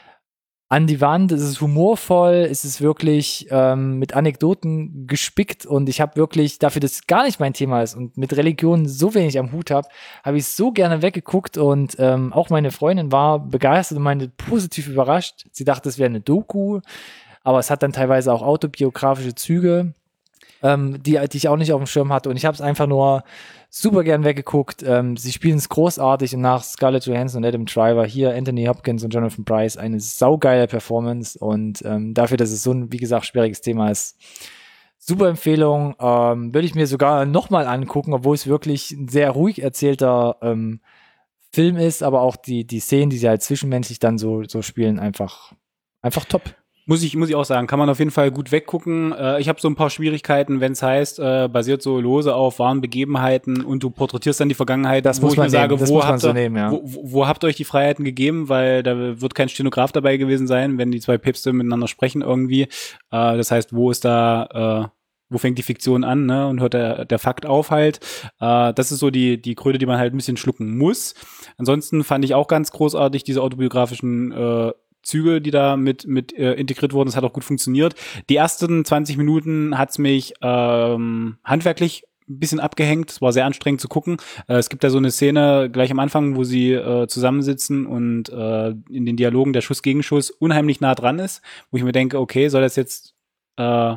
[SPEAKER 1] an die Wand. Es ist humorvoll, es ist wirklich ähm, mit Anekdoten gespickt und ich habe wirklich, dafür, dass es gar nicht mein Thema ist und mit Religion so wenig am Hut habe, habe ich so gerne weggeguckt und ähm, auch meine Freundin war begeistert und meinte positiv überrascht. Sie dachte, es wäre eine Doku, aber es hat dann teilweise auch autobiografische Züge, ähm, die, die ich auch nicht auf dem Schirm hatte und ich habe es einfach nur super gern weggeguckt. Ähm, sie spielen es großartig und nach Scarlett Johansson und Adam Driver hier Anthony Hopkins und Jonathan Pryce eine saugeile Performance und ähm, dafür, dass es so ein, wie gesagt, schwieriges Thema ist. Super Empfehlung. Ähm, würde ich mir sogar nochmal angucken, obwohl es wirklich ein sehr ruhig erzählter ähm, Film ist, aber auch die, die Szenen, die sie halt zwischenmenschlich dann so, so spielen, einfach, einfach top.
[SPEAKER 2] Muss ich, muss ich auch sagen, kann man auf jeden Fall gut weggucken. Äh, ich habe so ein paar Schwierigkeiten, wenn es heißt, äh, basiert so lose auf wahren Begebenheiten und du porträtierst dann die Vergangenheit,
[SPEAKER 1] Das
[SPEAKER 2] wo
[SPEAKER 1] muss
[SPEAKER 2] ich
[SPEAKER 1] man
[SPEAKER 2] mir sage,
[SPEAKER 1] nehmen. Das
[SPEAKER 2] wo
[SPEAKER 1] muss man
[SPEAKER 2] habt,
[SPEAKER 1] so
[SPEAKER 2] ihr,
[SPEAKER 1] nehmen, ja.
[SPEAKER 2] wo, wo, wo habt ihr euch die Freiheiten gegeben, weil da wird kein Stenograf dabei gewesen sein, wenn die zwei Päpste miteinander sprechen irgendwie. Äh, das heißt, wo ist da, äh, wo fängt die Fiktion an, ne, und hört der, der Fakt auf halt. Äh, das ist so die, die Kröte, die man halt ein bisschen schlucken muss. Ansonsten fand ich auch ganz großartig diese autobiografischen äh, Züge, die da mit mit äh, integriert wurden. Das hat auch gut funktioniert. Die ersten zwanzig Minuten hat's mich ähm, handwerklich ein bisschen abgehängt. Es war sehr anstrengend zu gucken. Äh, es gibt da so eine Szene gleich am Anfang, wo sie äh, zusammensitzen und äh, in den Dialogen der Schuss-Gegenschuss unheimlich nah dran ist, wo ich mir denke, okay, soll das jetzt äh,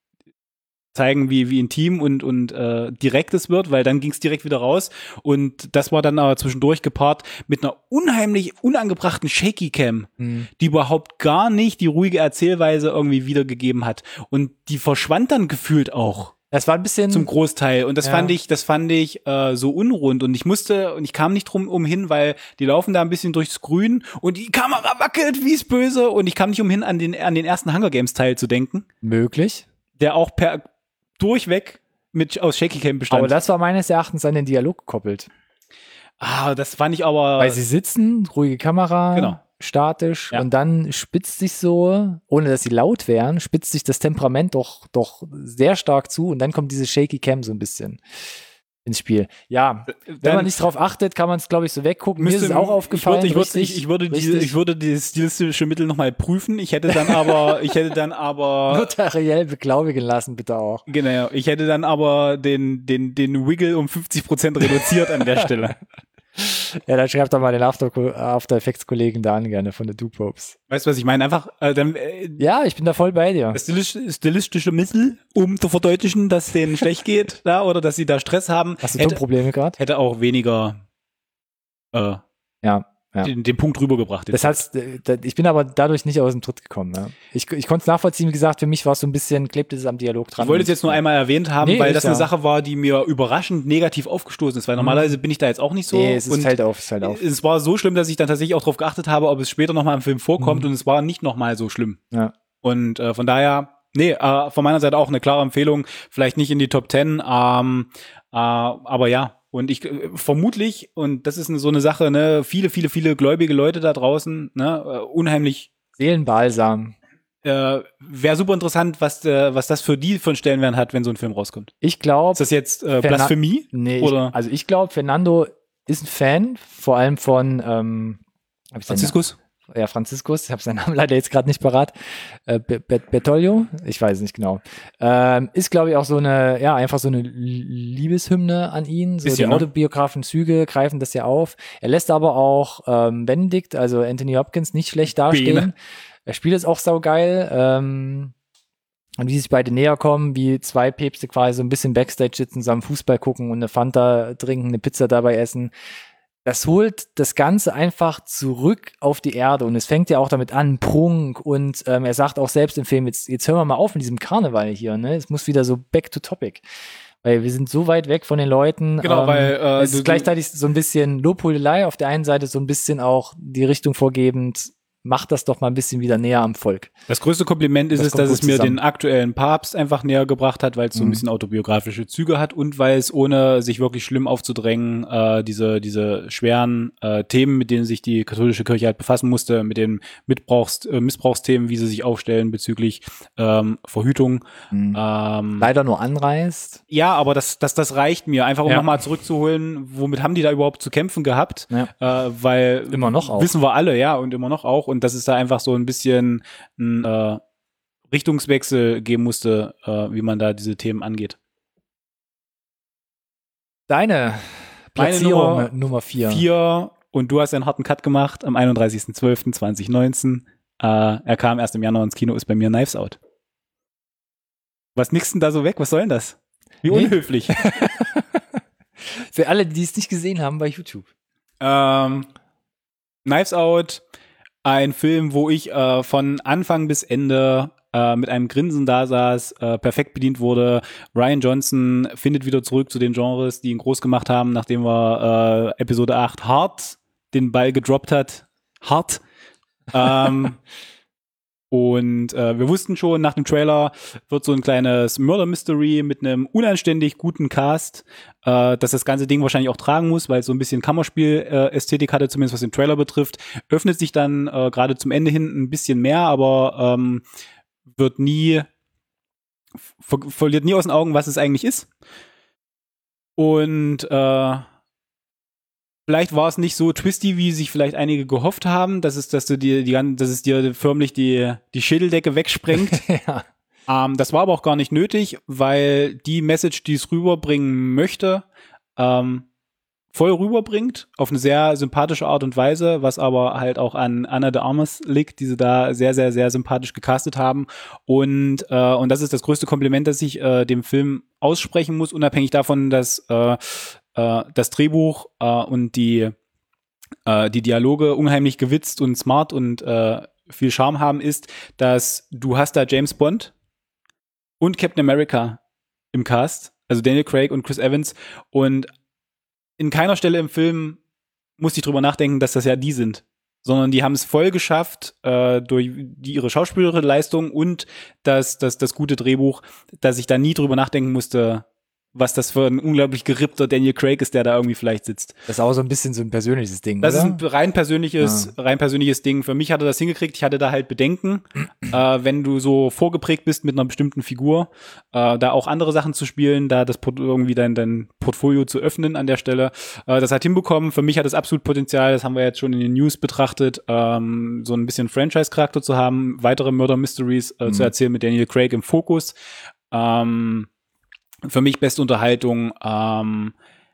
[SPEAKER 2] zeigen, wie wie intim und und äh, direkt es wird, weil dann ging es direkt wieder raus und das war dann aber zwischendurch gepaart mit einer unheimlich unangebrachten Shaky Cam,
[SPEAKER 1] Mhm.
[SPEAKER 2] die überhaupt gar nicht die ruhige Erzählweise irgendwie wiedergegeben hat und die verschwand dann gefühlt auch
[SPEAKER 1] Das war ein bisschen
[SPEAKER 2] zum Großteil und das
[SPEAKER 1] Ja.
[SPEAKER 2] fand ich, das fand ich äh, so unrund und ich musste und ich kam nicht drum umhin, weil die laufen da ein bisschen durchs Grün und die Kamera wackelt wie es böse und ich kam nicht umhin, an den an den ersten Hunger Games Teil zu denken,
[SPEAKER 1] möglich.
[SPEAKER 2] der auch per durchweg mit aus Shaky Cam bestand.
[SPEAKER 1] Aber das war meines Erachtens an den Dialog gekoppelt.
[SPEAKER 2] ah, das fand ich aber
[SPEAKER 1] Weil sie sitzen, ruhige Kamera,
[SPEAKER 2] Genau.
[SPEAKER 1] statisch
[SPEAKER 2] Ja.
[SPEAKER 1] und dann spitzt sich so, ohne dass sie laut wären, spitzt sich das Temperament doch, doch sehr stark zu und dann kommt diese Shaky Cam so ein bisschen ins Spiel. Ja, wenn
[SPEAKER 2] dann
[SPEAKER 1] man nicht drauf achtet, kann man es, glaube ich, so weggucken. Mir ist
[SPEAKER 2] müsste-
[SPEAKER 1] es auch aufgefallen.
[SPEAKER 2] Ich würde, ich würde,
[SPEAKER 1] richtig,
[SPEAKER 2] ich, ich würde, diese,
[SPEAKER 1] richtig
[SPEAKER 2] ich würde dieses stilistische Mittel nochmal prüfen. Ich hätte dann aber, ich hätte dann aber,
[SPEAKER 1] notariell beglaubigen lassen, bitte auch.
[SPEAKER 2] genau, ich hätte dann aber den, den, den Wiggle um fünfzig Prozent reduziert an der Stelle.
[SPEAKER 1] Ja, dann schreibt doch mal den After, After Effects Kollegen da an, gerne von der Dupopes.
[SPEAKER 2] Weißt du, was ich meine? Einfach, äh, dann, äh,
[SPEAKER 1] Ja, ich bin da voll bei dir.
[SPEAKER 2] das stilistische, stilistische Mittel, um zu verdeutlichen, dass es denen schlecht geht, da, oder dass sie da Stress haben,
[SPEAKER 1] Hast du
[SPEAKER 2] hätte,
[SPEAKER 1] Tonprobleme gerade?
[SPEAKER 2] hätte auch weniger, äh,
[SPEAKER 1] Ja. Ja.
[SPEAKER 2] den, den Punkt rübergebracht.
[SPEAKER 1] Das heißt, äh, ich bin aber dadurch nicht aus dem Tritt gekommen. Ja. Ich, ich konnte es nachvollziehen, wie gesagt, für mich war es so ein bisschen, klebte es am Dialog dran.
[SPEAKER 2] Ich wollte es jetzt nur einmal erwähnt haben,
[SPEAKER 1] Nee,
[SPEAKER 2] weil
[SPEAKER 1] ist
[SPEAKER 2] das eine
[SPEAKER 1] ja-
[SPEAKER 2] Sache war, die mir überraschend negativ aufgestoßen ist, weil normalerweise bin ich da jetzt auch nicht so.
[SPEAKER 1] Nee, es ist,
[SPEAKER 2] und
[SPEAKER 1] fällt auf, es fällt auf.
[SPEAKER 2] es war so schlimm, dass ich dann tatsächlich auch darauf geachtet habe, ob es später nochmal im Film vorkommt
[SPEAKER 1] Mhm.
[SPEAKER 2] und es war nicht nochmal so schlimm.
[SPEAKER 1] Ja.
[SPEAKER 2] Und äh, von daher, nee, äh, von meiner Seite auch eine klare Empfehlung, vielleicht nicht in die Top Ten, ähm, äh, aber ja. Und ich äh, vermutlich, und das ist eine, so eine Sache, ne, viele, viele, viele gläubige Leute da draußen, ne, äh, unheimlich,
[SPEAKER 1] Seelenbalsam.
[SPEAKER 2] äh, wäre super interessant, was äh, was das für die für einen Stellenwert hat, wenn so ein Film rauskommt.
[SPEAKER 1] Ich glaube,
[SPEAKER 2] Ist das jetzt äh,
[SPEAKER 1] Ferna-
[SPEAKER 2] Blasphemie?
[SPEAKER 1] nee,
[SPEAKER 2] oder?
[SPEAKER 1] ich, also ich glaube, Fernando ist ein Fan, vor allem von ähm, hab ich seinen
[SPEAKER 2] Franziskus?
[SPEAKER 1] Na- ja, Franziskus, ich habe seinen Namen leider jetzt gerade nicht parat. Äh, Be- Be- Bertoglio, ich weiß es nicht genau. Ähm, ist, glaube ich, auch so eine, ja, einfach so eine L- Liebeshymne an ihn. So
[SPEAKER 2] Ist
[SPEAKER 1] die
[SPEAKER 2] ja, ne?
[SPEAKER 1] autobiografischen Züge greifen das ja auf. Er lässt aber auch ähm, Benedikt, also Anthony Hopkins, nicht schlecht dastehen.
[SPEAKER 2] Bene.
[SPEAKER 1] Er spielt es auch saugeil. Ähm, und wie sich beide näher kommen, wie zwei Päpste quasi so ein bisschen Backstage sitzen, zusammen Fußball gucken und eine Fanta trinken, eine Pizza dabei essen. Das holt das Ganze einfach zurück auf die Erde und es fängt ja auch damit an, Prunk und ähm, er sagt auch selbst im Film, jetzt, jetzt hören wir mal auf mit diesem Karneval hier, ne? Es muss wieder so back to topic. Weil wir sind so weit weg von den Leuten.
[SPEAKER 2] Genau,
[SPEAKER 1] ähm,
[SPEAKER 2] weil, äh,
[SPEAKER 1] es
[SPEAKER 2] du-
[SPEAKER 1] ist gleichzeitig so ein bisschen Lobhudelei, auf der einen Seite so ein bisschen auch die Richtung vorgebend, macht das doch mal ein bisschen wieder näher am Volk.
[SPEAKER 2] Das größte Kompliment ist
[SPEAKER 1] Das
[SPEAKER 2] es,
[SPEAKER 1] kommt
[SPEAKER 2] dass
[SPEAKER 1] gut
[SPEAKER 2] es mir
[SPEAKER 1] zusammen.
[SPEAKER 2] den aktuellen Papst einfach näher gebracht hat, weil es so ein
[SPEAKER 1] Mhm.
[SPEAKER 2] bisschen autobiografische Züge hat und weil es, ohne sich wirklich schlimm aufzudrängen, äh, diese diese schweren äh, Themen, mit denen sich die katholische Kirche halt befassen musste, mit den Missbrauchs, äh, Missbrauchsthemen, wie sie sich aufstellen bezüglich ähm, Verhütung.
[SPEAKER 1] Mhm.
[SPEAKER 2] Ähm,
[SPEAKER 1] Leider nur anreißt.
[SPEAKER 2] ja, aber das, das, das reicht mir, einfach um
[SPEAKER 1] Ja.
[SPEAKER 2] nochmal zurückzuholen, womit haben die da überhaupt zu kämpfen gehabt?
[SPEAKER 1] Ja.
[SPEAKER 2] Äh, weil
[SPEAKER 1] Immer noch auch.
[SPEAKER 2] wissen wir alle, ja, und immer noch auch. Und dass es da einfach so ein bisschen ein äh, Richtungswechsel geben musste, äh, wie man da diese Themen angeht.
[SPEAKER 1] Deine
[SPEAKER 2] Meine
[SPEAKER 1] Platzierung
[SPEAKER 2] Nummer
[SPEAKER 1] Nummer vier.
[SPEAKER 2] Vier, und du hast einen harten Cut gemacht am einunddreißigsten zwölften zweitausendneunzehn. Äh, er kam erst im Januar ins Kino, ist bei mir Knives Out. Was nix denn da so weg? Was soll denn das? Wie
[SPEAKER 1] Nee.
[SPEAKER 2] unhöflich.
[SPEAKER 1] Für alle, die es nicht gesehen haben bei YouTube.
[SPEAKER 2] ähm, Knives Out, ein Film, wo ich äh, von Anfang bis Ende äh, mit einem Grinsen da saß, äh, perfekt bedient wurde. Rian Johnson findet wieder zurück zu den Genres, die ihn groß gemacht haben, nachdem er äh, Episode acht hart den Ball gedroppt hat. Hart. ähm, Und äh, wir wussten schon, nach dem Trailer wird so ein kleines Murder-Mystery mit einem unanständig guten Cast, äh, dass das ganze Ding wahrscheinlich auch tragen muss, weil es so ein bisschen Kammerspiel-Ästhetik hatte, zumindest was den Trailer betrifft. Öffnet sich dann äh, gerade zum Ende hin ein bisschen mehr, aber ähm, wird nie, ver verliert nie aus den Augen, was es eigentlich ist. Und äh, vielleicht war es nicht so twisty, wie sich vielleicht einige gehofft haben, dass es, dass du dir die, gan- dass es dir förmlich die, die Schädeldecke wegsprengt.
[SPEAKER 1] Ja.
[SPEAKER 2] ähm, das war aber auch gar nicht nötig, weil die Message, die es rüberbringen möchte, ähm, voll rüberbringt, auf eine sehr sympathische Art und Weise, was aber halt auch an Anna de Armas liegt, die sie da sehr, sehr, sehr sympathisch gecastet haben. Und, äh, und das ist das größte Kompliment, das ich äh, dem Film aussprechen muss, unabhängig davon, dass äh, äh, das Drehbuch äh, und die, äh, die Dialoge unheimlich gewitzt und smart und äh, viel Charme haben, ist, dass du hast da James Bond und Captain America im Cast, also Daniel Craig und Chris Evans, und in keiner Stelle im Film musste ich drüber nachdenken, dass das ja die sind, sondern die haben es voll geschafft, äh, durch die, ihre schauspielerische Leistung und das, das, das gute Drehbuch, dass ich da nie drüber nachdenken musste, was das für ein unglaublich gerippter Daniel Craig ist, der da irgendwie vielleicht sitzt.
[SPEAKER 1] Das ist auch so ein bisschen so ein persönliches Ding,
[SPEAKER 2] Das
[SPEAKER 1] oder?
[SPEAKER 2] ist ein rein persönliches, rein persönliches Ding. Für mich hat er das hingekriegt. Ich hatte da halt Bedenken, äh, wenn du so vorgeprägt bist mit einer bestimmten Figur, äh, da auch andere Sachen zu spielen, da das Port- irgendwie dein, dein Portfolio zu öffnen an der Stelle. Äh, das hat hinbekommen. Für mich hat es absolut Potenzial, das haben wir jetzt schon in den News betrachtet, ähm, so ein bisschen Franchise-Charakter zu haben, weitere Murder Mysteries äh,
[SPEAKER 1] Mhm.
[SPEAKER 2] zu erzählen mit Daniel Craig im Fokus. Ähm, für mich beste Unterhaltung. Ähm,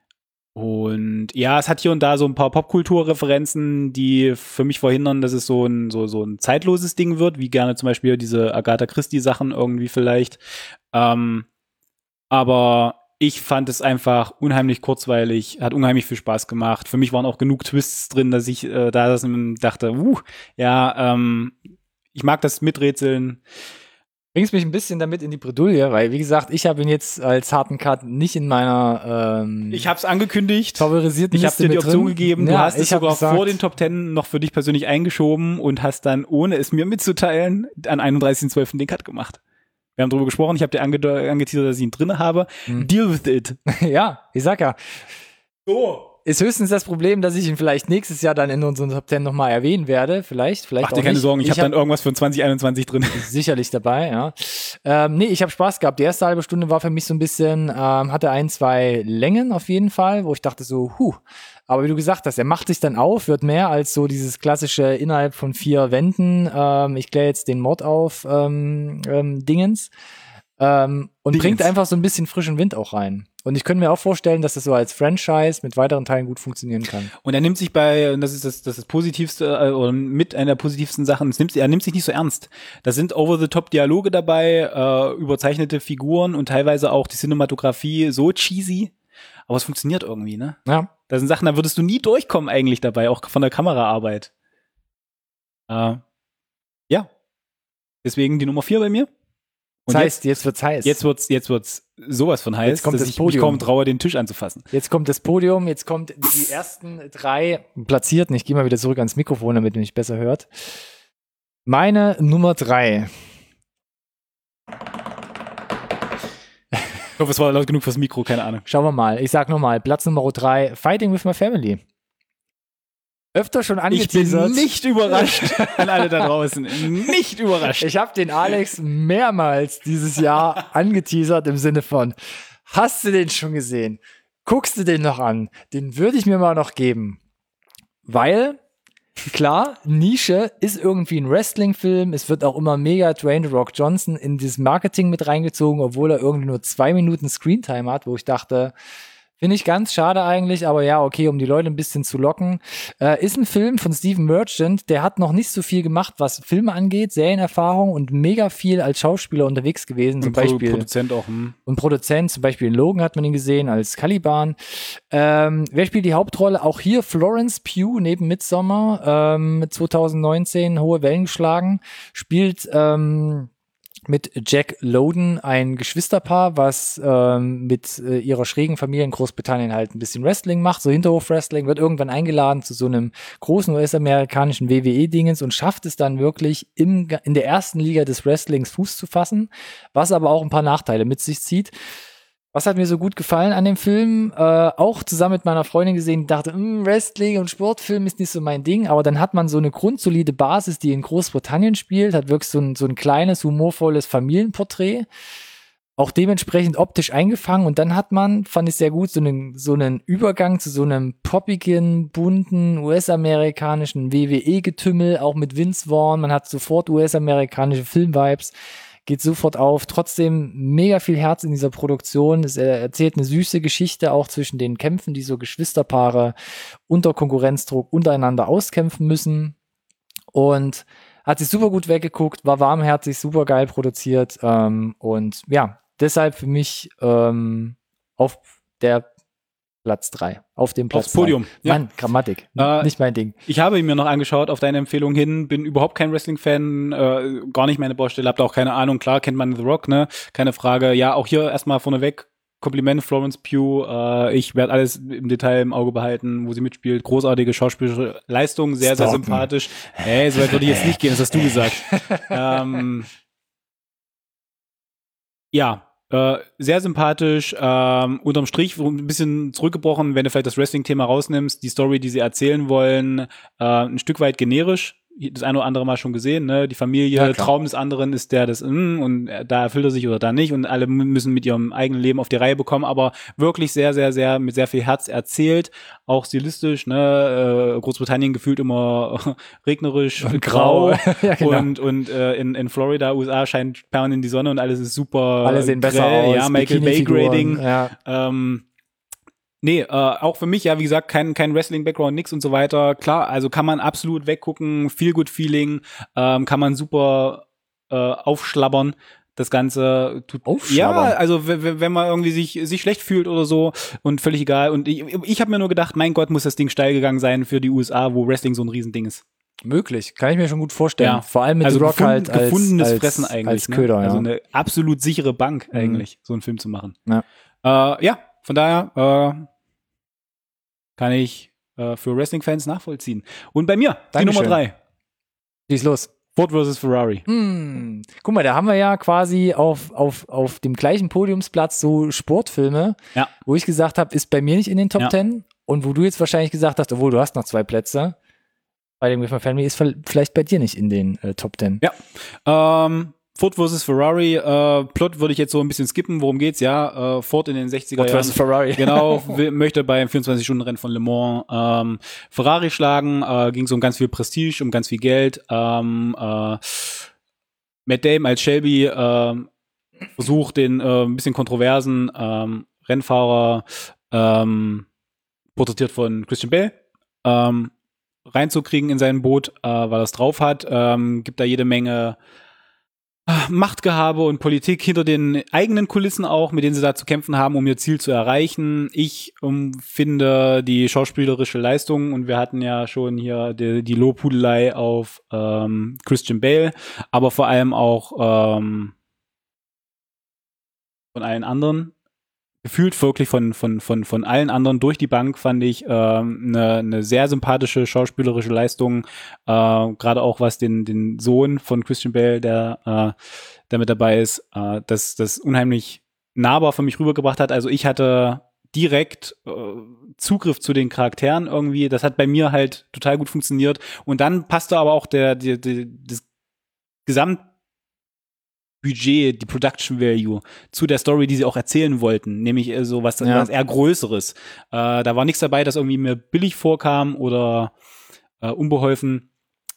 [SPEAKER 2] und ja, es hat hier und da so ein paar Popkulturreferenzen, die für mich verhindern, dass es so ein, so, so ein zeitloses Ding wird, wie gerne zum Beispiel diese Agatha Christie-Sachen irgendwie vielleicht. Ähm, aber ich fand es einfach unheimlich kurzweilig, hat unheimlich viel Spaß gemacht. Für mich waren auch genug Twists drin, dass ich äh, da das dachte, uh, ja, ähm, ich mag das Miträtseln.
[SPEAKER 1] Bringst mich ein bisschen damit in die Bredouille, weil, wie gesagt, ich habe ihn jetzt als harten Cut nicht in meiner ähm,
[SPEAKER 2] Ich habe es angekündigt.
[SPEAKER 1] favorisierten
[SPEAKER 2] Ich habe
[SPEAKER 1] Liste
[SPEAKER 2] dir die
[SPEAKER 1] mit
[SPEAKER 2] Option
[SPEAKER 1] drin.
[SPEAKER 2] gegeben, du
[SPEAKER 1] Ja,
[SPEAKER 2] hast es
[SPEAKER 1] ich hab
[SPEAKER 2] sogar
[SPEAKER 1] gesagt,
[SPEAKER 2] vor den Top Ten noch für dich persönlich eingeschoben und hast dann, ohne es mir mitzuteilen, an einunddreißigsten zwölften den Cut gemacht. Wir haben darüber gesprochen, ich habe dir ange- angeteasert, dass ich ihn drin habe.
[SPEAKER 1] Hm.
[SPEAKER 2] Deal with it.
[SPEAKER 1] Ja, ich sag ja.
[SPEAKER 2] So.
[SPEAKER 1] Ist höchstens das Problem, dass ich ihn vielleicht nächstes Jahr dann in unseren Top Ten nochmal erwähnen werde. Vielleicht, vielleicht
[SPEAKER 2] Mach
[SPEAKER 1] auch
[SPEAKER 2] dir keine
[SPEAKER 1] nicht.
[SPEAKER 2] Sorgen, ich,
[SPEAKER 1] ich
[SPEAKER 2] habe dann irgendwas für zwanzig einundzwanzig drin.
[SPEAKER 1] sicherlich dabei, ja. Ähm, nee, ich habe Spaß gehabt. Die erste halbe Stunde war für mich so ein bisschen, ähm, hatte ein, zwei Längen auf jeden Fall, wo ich dachte so, huh. Aber wie du gesagt hast, er macht sich dann auf, wird mehr als so dieses klassische innerhalb von vier Wänden, ähm, ich kläre jetzt den Mord auf, ähm, ähm, Dingens. Ähm, und
[SPEAKER 2] Dingens.
[SPEAKER 1] bringt einfach so ein bisschen frischen Wind auch rein. Und ich könnte mir auch vorstellen, dass das so als Franchise mit weiteren Teilen gut funktionieren kann.
[SPEAKER 2] Und er nimmt sich bei, und das ist das, das, ist das Positivste, äh, oder mit einer der positivsten Sachen, es nimmt, er nimmt sich nicht so ernst. Da sind over-the-top-Dialoge dabei, äh, überzeichnete Figuren und teilweise auch die Cinematografie so cheesy, aber es funktioniert irgendwie, ne?
[SPEAKER 1] Ja.
[SPEAKER 2] Da sind Sachen, da würdest du nie durchkommen eigentlich dabei, auch von der Kameraarbeit. Äh, ja. Deswegen die Nummer vier bei mir. Und
[SPEAKER 1] Das heißt, jetzt wird's heiß.
[SPEAKER 2] Jetzt wird's, jetzt wird's sowas von heiß,
[SPEAKER 1] Jetzt kommt
[SPEAKER 2] dass
[SPEAKER 1] das
[SPEAKER 2] ich mich
[SPEAKER 1] Podium.
[SPEAKER 2] kaum traue, den Tisch anzufassen.
[SPEAKER 1] Jetzt kommt das Podium, jetzt kommt die ersten drei Platzierten. Ich gehe mal wieder zurück ans Mikrofon, damit ihr mich besser hört. Meine Nummer drei.
[SPEAKER 2] Ich hoffe, es war laut genug fürs Mikro, keine Ahnung.
[SPEAKER 1] Schauen wir mal. Ich sag nochmal, Platz Nummer drei, Fighting with My Family. Öfter schon angeteasert.
[SPEAKER 2] Ich bin nicht überrascht an alle da draußen. Nicht überrascht.
[SPEAKER 1] Ich habe den Alex mehrmals dieses Jahr angeteasert im Sinne von, hast du den schon gesehen? Guckst du den noch an? Den würde ich mir mal noch geben. Weil, klar, Nische ist irgendwie ein Wrestling-Film. Es wird auch immer mega Dwayne The Rock Johnson in dieses Marketing mit reingezogen, obwohl er irgendwie nur zwei Minuten Screentime hat, wo ich dachte, finde ich ganz schade eigentlich, aber ja, okay, um die Leute ein bisschen zu locken. Äh, ist ein Film von Stephen Merchant, der hat noch nicht so viel gemacht, was Filme angeht, Serienerfahrung und mega viel als Schauspieler unterwegs gewesen. Zum
[SPEAKER 2] und Pro-
[SPEAKER 1] Beispiel,
[SPEAKER 2] Produzent auch. Hm.
[SPEAKER 1] Und Produzent, zum Beispiel in Logan hat man ihn gesehen als Caliban. Ähm, wer spielt die Hauptrolle? Auch hier Florence Pugh neben Midsommar, ähm, zwanzig neunzehn hohe Wellen geschlagen, spielt ähm, mit Jack Lowden ein Geschwisterpaar, was ähm, mit äh, ihrer schrägen Familie in Großbritannien halt ein bisschen Wrestling macht, so Hinterhof-Wrestling, wird irgendwann eingeladen zu so einem großen U S-amerikanischen W W E-Dingens und schafft es dann wirklich im, in der ersten Liga des Wrestlings Fuß zu fassen, was aber auch ein paar Nachteile mit sich zieht. Was hat mir so gut gefallen an dem Film? Äh, auch zusammen mit meiner Freundin gesehen, die dachte, Wrestling und Sportfilm ist nicht so mein Ding, aber dann hat man so eine grundsolide Basis, die in Großbritannien spielt, hat wirklich so ein, so ein kleines, humorvolles Familienporträt, auch dementsprechend optisch eingefangen und dann hat man, fand ich sehr gut, so einen, so einen Übergang zu so einem poppigen, bunten, U S-amerikanischen W W E-Getümmel, auch mit Vince Vaughn, man hat sofort U S-amerikanische Film-Vibes, geht sofort auf. Trotzdem mega viel Herz in dieser Produktion. Es erzählt eine süße Geschichte auch zwischen den Kämpfen, die so Geschwisterpaare unter Konkurrenzdruck untereinander auskämpfen müssen. Und hat sich super gut weggeguckt, war warmherzig, super geil produziert. Ähm, und ja, deshalb für mich ähm, auf der Platz drei. Auf dem Platz
[SPEAKER 2] Aufs Podium.
[SPEAKER 1] drei. Mann, ja. Grammatik. Äh, nicht mein Ding.
[SPEAKER 2] Ich habe ihn mir noch angeschaut auf deine Empfehlung hin. Bin überhaupt kein Wrestling-Fan. Äh, gar nicht meine Baustelle. Hab da auch keine Ahnung. Klar kennt man The Rock, ne? Keine Frage. Ja, auch hier erstmal vorneweg. Kompliment Florence Pugh. Äh, ich werde alles im Detail im Auge behalten, wo sie mitspielt. Großartige schauspielerische Leistung. Sehr,
[SPEAKER 1] Stalken.
[SPEAKER 2] sehr sympathisch. Hey, so weit würde ich jetzt nicht gehen. Das hast du gesagt. ähm, ja. Äh, sehr sympathisch, ähm, unterm Strich ein bisschen zurückgebrochen, wenn du vielleicht das Wrestling-Thema rausnimmst, die Story, die sie erzählen wollen, äh, ein Stück weit generisch, das eine oder andere Mal schon gesehen, ne? Die Familie, ja, Traum des anderen ist der des mm, und da erfüllt er sich oder da nicht und alle müssen mit ihrem eigenen Leben auf die Reihe bekommen, aber wirklich sehr, sehr, sehr mit sehr viel Herz erzählt, auch stilistisch, ne? Äh, Großbritannien gefühlt immer regnerisch und grau, grau. Ja, genau. und und äh, in in Florida, U S A scheint permanent die Sonne und alles ist super.
[SPEAKER 1] Alle sehen
[SPEAKER 2] grell,
[SPEAKER 1] besser aus.
[SPEAKER 2] Ja, Michael Bay Grading.
[SPEAKER 1] Ja.
[SPEAKER 2] Ähm, Nee, äh, auch für mich, ja, wie gesagt, kein, kein Wrestling-Background, nix und so weiter. Klar, also kann man absolut weggucken, Feel-Good-Feeling, ähm, kann man super äh, aufschlabbern. Das Ganze tut ja, also w- wenn man irgendwie sich sich schlecht fühlt oder so und völlig egal. Und ich, ich habe mir nur gedacht, mein Gott, muss das Ding steil gegangen sein für die U S A, wo Wrestling so ein Riesending ist.
[SPEAKER 1] Möglich, kann ich mir schon gut vorstellen.
[SPEAKER 2] Ja.
[SPEAKER 1] Vor allem mit
[SPEAKER 2] also
[SPEAKER 1] The Rock
[SPEAKER 2] gefund,
[SPEAKER 1] halt als,
[SPEAKER 2] gefundenes
[SPEAKER 1] als,
[SPEAKER 2] Fressen eigentlich.
[SPEAKER 1] als Köder,
[SPEAKER 2] ne?
[SPEAKER 1] ja.
[SPEAKER 2] Also eine absolut sichere Bank
[SPEAKER 1] mhm.
[SPEAKER 2] eigentlich, so einen Film zu machen.
[SPEAKER 1] Ja,
[SPEAKER 2] äh, ja von daher äh, kann ich äh, für Wrestling-Fans nachvollziehen. Und bei mir,
[SPEAKER 1] Dankeschön.
[SPEAKER 2] Die Nummer drei.
[SPEAKER 1] Schieß los.
[SPEAKER 2] Ford versus Ferrari.
[SPEAKER 1] Hm. Guck mal, da haben wir ja quasi auf, auf, auf dem gleichen Podiumsplatz so Sportfilme,
[SPEAKER 2] ja.
[SPEAKER 1] wo ich gesagt habe, ist bei mir nicht in den Top
[SPEAKER 2] ja.
[SPEAKER 1] Ten und wo du jetzt wahrscheinlich gesagt hast, obwohl du hast noch zwei Plätze, bei dem With My Family ist vielleicht bei dir nicht in den äh, Top Ten.
[SPEAKER 2] Ja, ähm, Ford versus Ferrari, äh, Plot würde ich jetzt so ein bisschen skippen, worum geht's? Ja, äh, Ford in den sechziger Jahren.
[SPEAKER 1] Ford versus Ferrari.
[SPEAKER 2] Genau, will, möchte beim vierundzwanzig-Stunden-Rennen von Le Mans ähm, Ferrari schlagen, äh, ging so um ganz viel Prestige, um ganz viel Geld. Ähm, äh, Matt Damon als Shelby äh, versucht den äh, ein bisschen kontroversen ähm, Rennfahrer, ähm, porträtiert von Christian Bale, ähm, reinzukriegen in sein Boot, äh, weil er es drauf hat, ähm, gibt da jede Menge Machtgehabe und Politik hinter den eigenen Kulissen auch, mit denen sie da zu kämpfen haben, um ihr Ziel zu erreichen. Ich um, finde die schauspielerische Leistung, und wir hatten ja schon hier die, die Lobhudelei auf ähm, Christian Bale, aber vor allem auch ähm, von allen anderen gefühlt wirklich von, von, von, von allen anderen durch die Bank, fand ich ähm, eine, eine sehr sympathische schauspielerische Leistung, äh, gerade auch was den, den Sohn von Christian Bale, der, äh, der mit dabei ist, äh, das, das unheimlich nahbar für mich rübergebracht hat. Also ich hatte direkt äh, Zugriff zu den Charakteren irgendwie. Das hat bei mir halt total gut funktioniert. Und dann passte aber auch der, der, der das Gesamtbudget, die Production Value zu der Story, die sie auch erzählen wollten. Nämlich so was,
[SPEAKER 1] Ja.
[SPEAKER 2] was eher Größeres. Äh, da war nichts dabei, das irgendwie mir billig vorkam oder äh, unbeholfen.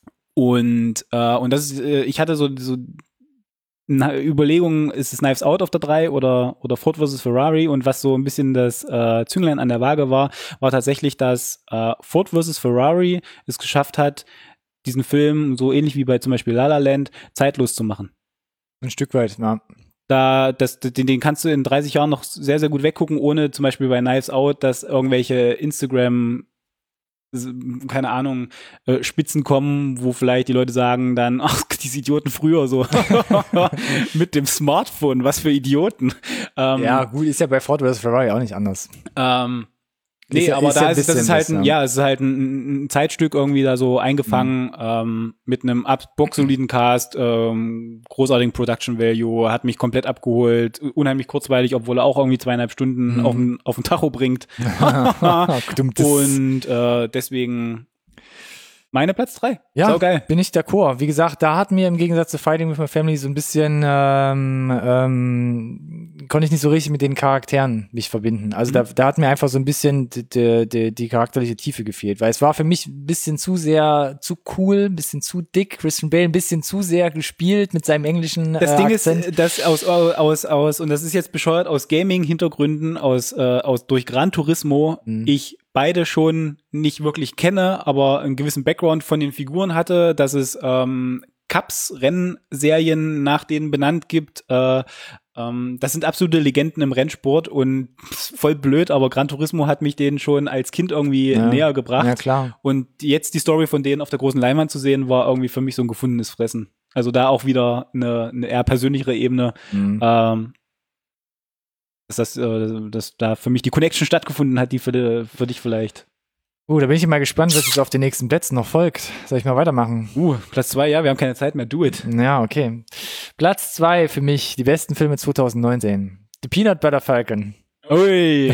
[SPEAKER 2] Und äh, und das ist, äh, ich hatte so so eine Überlegung, ist es Knives Out auf der drei oder oder Ford versus Ferrari, und was so ein bisschen das äh, Zünglein an der Waage war, war tatsächlich, dass äh, Ford versus Ferrari es geschafft hat, diesen Film so ähnlich wie bei zum Beispiel La La Land zeitlos zu machen.
[SPEAKER 1] Ein Stück weit, ja.
[SPEAKER 2] Da, das, den, den kannst du in dreißig Jahren noch sehr, sehr gut weggucken, ohne zum Beispiel bei Knives Out, dass irgendwelche Instagram, keine Ahnung, äh, Spitzen kommen, wo vielleicht die Leute sagen dann, ach, diese Idioten früher so mit dem Smartphone, was für Idioten. Ähm,
[SPEAKER 1] Ja, gut, ist ja bei Ford versus Ferrari auch nicht anders.
[SPEAKER 2] ähm,
[SPEAKER 1] Ist
[SPEAKER 2] Nee,
[SPEAKER 1] ja-
[SPEAKER 2] aber
[SPEAKER 1] ist
[SPEAKER 2] da
[SPEAKER 1] ja ein
[SPEAKER 2] ist, das
[SPEAKER 1] bisschen
[SPEAKER 2] ist halt
[SPEAKER 1] das,
[SPEAKER 2] ein,
[SPEAKER 1] ja.
[SPEAKER 2] ja, es ist halt ein, ein Zeitstück irgendwie da so eingefangen,
[SPEAKER 1] Mhm.
[SPEAKER 2] ähm, mit einem ab- boxsoliden Cast, ähm, großartigen Production Value, hat mich komplett abgeholt, unheimlich kurzweilig, obwohl er auch irgendwie zweieinhalb Stunden
[SPEAKER 1] Mhm.
[SPEAKER 2] auf den, auf den Tacho bringt.
[SPEAKER 1] Dumm, das-
[SPEAKER 2] Und äh, deswegen meine Platz drei.
[SPEAKER 1] Ja,
[SPEAKER 2] So geil.
[SPEAKER 1] bin ich d'accord. Wie gesagt, da hat mir im Gegensatz zu Fighting with My Family so ein bisschen, ähm, ähm, konnte ich nicht so richtig mit den Charakteren mich verbinden. Also
[SPEAKER 2] Mhm.
[SPEAKER 1] da, da hat mir einfach so ein bisschen die, die, die, die charakterliche Tiefe gefehlt, weil es war für mich ein bisschen zu sehr, zu cool, ein bisschen zu dick, Christian Bale ein bisschen zu sehr gespielt mit seinem englischen
[SPEAKER 2] Das
[SPEAKER 1] äh,
[SPEAKER 2] Ding
[SPEAKER 1] Akzent.
[SPEAKER 2] ist, dass aus, aus, aus, und das ist jetzt bescheuert, aus Gaming-Hintergründen, aus, äh, aus, durch Gran Turismo,
[SPEAKER 1] Mhm.
[SPEAKER 2] ich beide schon nicht wirklich kenne, aber einen gewissen Background von den Figuren hatte, dass es ähm, Cups-Rennserien nach denen benannt gibt. Äh, ähm, das sind absolute Legenden im Rennsport und voll blöd, aber Gran Turismo hat mich denen schon als Kind irgendwie
[SPEAKER 1] Ja.
[SPEAKER 2] näher gebracht.
[SPEAKER 1] Ja, klar.
[SPEAKER 2] Und jetzt die Story von denen auf der großen Leinwand zu sehen, war irgendwie für mich so ein gefundenes Fressen. Also da auch wieder eine, eine eher persönlichere Ebene.
[SPEAKER 1] Mhm.
[SPEAKER 2] Ähm, dass, das, äh, dass da für mich die Connection stattgefunden hat, die für, für dich vielleicht.
[SPEAKER 1] Uh, da bin ich mal gespannt, was jetzt auf den nächsten Plätzen noch folgt. Soll ich mal weitermachen?
[SPEAKER 2] Uh, Platz zwei, ja, wir haben keine Zeit mehr, do it.
[SPEAKER 1] Ja, okay. Platz zwei für mich, die besten Filme zwanzig neunzehn. The Peanut Butter Falcon.
[SPEAKER 2] Ui.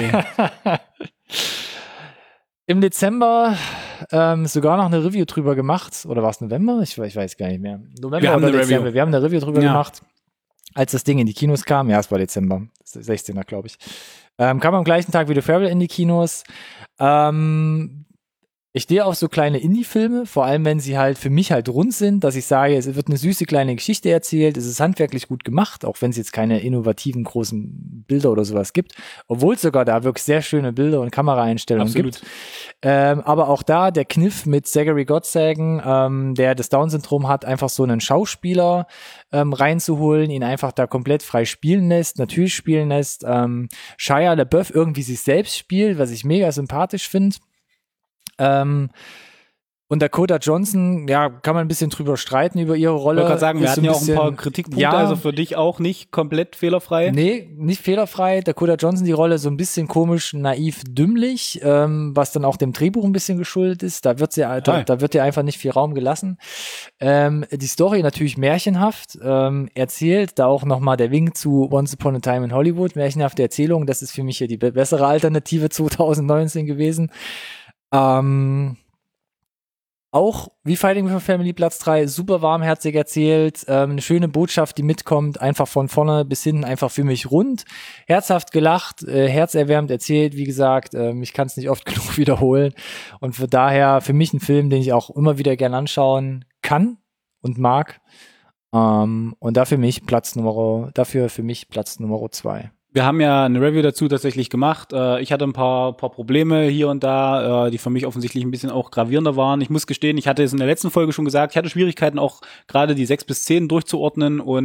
[SPEAKER 1] Im Dezember ähm, sogar noch eine Review drüber gemacht. Oder war es November? Ich, ich weiß gar nicht mehr. November
[SPEAKER 2] Wir haben
[SPEAKER 1] oder
[SPEAKER 2] eine
[SPEAKER 1] Dezember.
[SPEAKER 2] Review.
[SPEAKER 1] Wir haben eine Review drüber
[SPEAKER 2] Ja.
[SPEAKER 1] gemacht, als das Ding in die Kinos kam. Ja, es war Dezember. sechzehnter, glaube ich. Ähm, kam am gleichen Tag wie The Farewell in die Kinos. Ähm, ich stehe auf so kleine Indie-Filme, vor allem wenn sie halt für mich halt rund sind, dass ich sage, es wird eine süße kleine Geschichte erzählt, es ist handwerklich gut gemacht, auch wenn es jetzt keine innovativen großen Bilder oder sowas gibt, obwohl es sogar da wirklich sehr schöne Bilder und Kameraeinstellungen
[SPEAKER 2] Absolut.
[SPEAKER 1] gibt. Ähm, aber auch da der Kniff mit Zachary Gottsagen, ähm, der das Down-Syndrom hat, einfach so einen Schauspieler ähm, reinzuholen, ihn einfach da komplett frei spielen lässt, natürlich spielen lässt, ähm, Shia LaBeouf irgendwie sich selbst spielt, was ich mega sympathisch finde. Ähm, und Dakota Johnson, ja, kann man ein bisschen drüber streiten über ihre
[SPEAKER 2] Ich
[SPEAKER 1] Rolle.
[SPEAKER 2] wollte gerade sagen, wir
[SPEAKER 1] Ist so
[SPEAKER 2] hatten ja auch ein paar
[SPEAKER 1] bisschen-
[SPEAKER 2] Kritikpunkte,
[SPEAKER 1] ja,
[SPEAKER 2] also für dich auch nicht komplett fehlerfrei.
[SPEAKER 1] Nee, nicht fehlerfrei. Dakota Johnson die Rolle so ein bisschen komisch, naiv, dümmlich, ähm, was dann auch dem Drehbuch ein bisschen geschuldet ist. Da wird sie, da,
[SPEAKER 2] Hi.
[SPEAKER 1] da wird ihr einfach nicht viel Raum gelassen. Ähm, die Story natürlich märchenhaft ähm, erzählt. Da auch nochmal der Wink zu Once Upon a Time in Hollywood. Märchenhafte Erzählung. Das ist für mich hier die be- bessere Alternative zwanzig neunzehn gewesen. Ähm, Auch wie Fighting with My Family Platz drei, super warmherzig erzählt, ähm, eine schöne Botschaft, die mitkommt, einfach von vorne bis hinten, einfach für mich rund, herzhaft gelacht, äh, herzerwärmend erzählt, wie gesagt, ähm, ich kann es nicht oft genug wiederholen und für daher für mich ein Film, den ich auch immer wieder gern anschauen kann und mag, ähm, und dafür mich Platz Nummer, dafür für mich Platz Nummer zwei.
[SPEAKER 2] Wir haben ja eine Review dazu tatsächlich gemacht. Äh, ich hatte ein paar, paar Probleme hier und da, äh, die für mich offensichtlich ein bisschen auch gravierender waren. Ich muss gestehen, ich hatte es in der letzten Folge schon gesagt, ich hatte Schwierigkeiten auch gerade die sechs bis zehn durchzuordnen und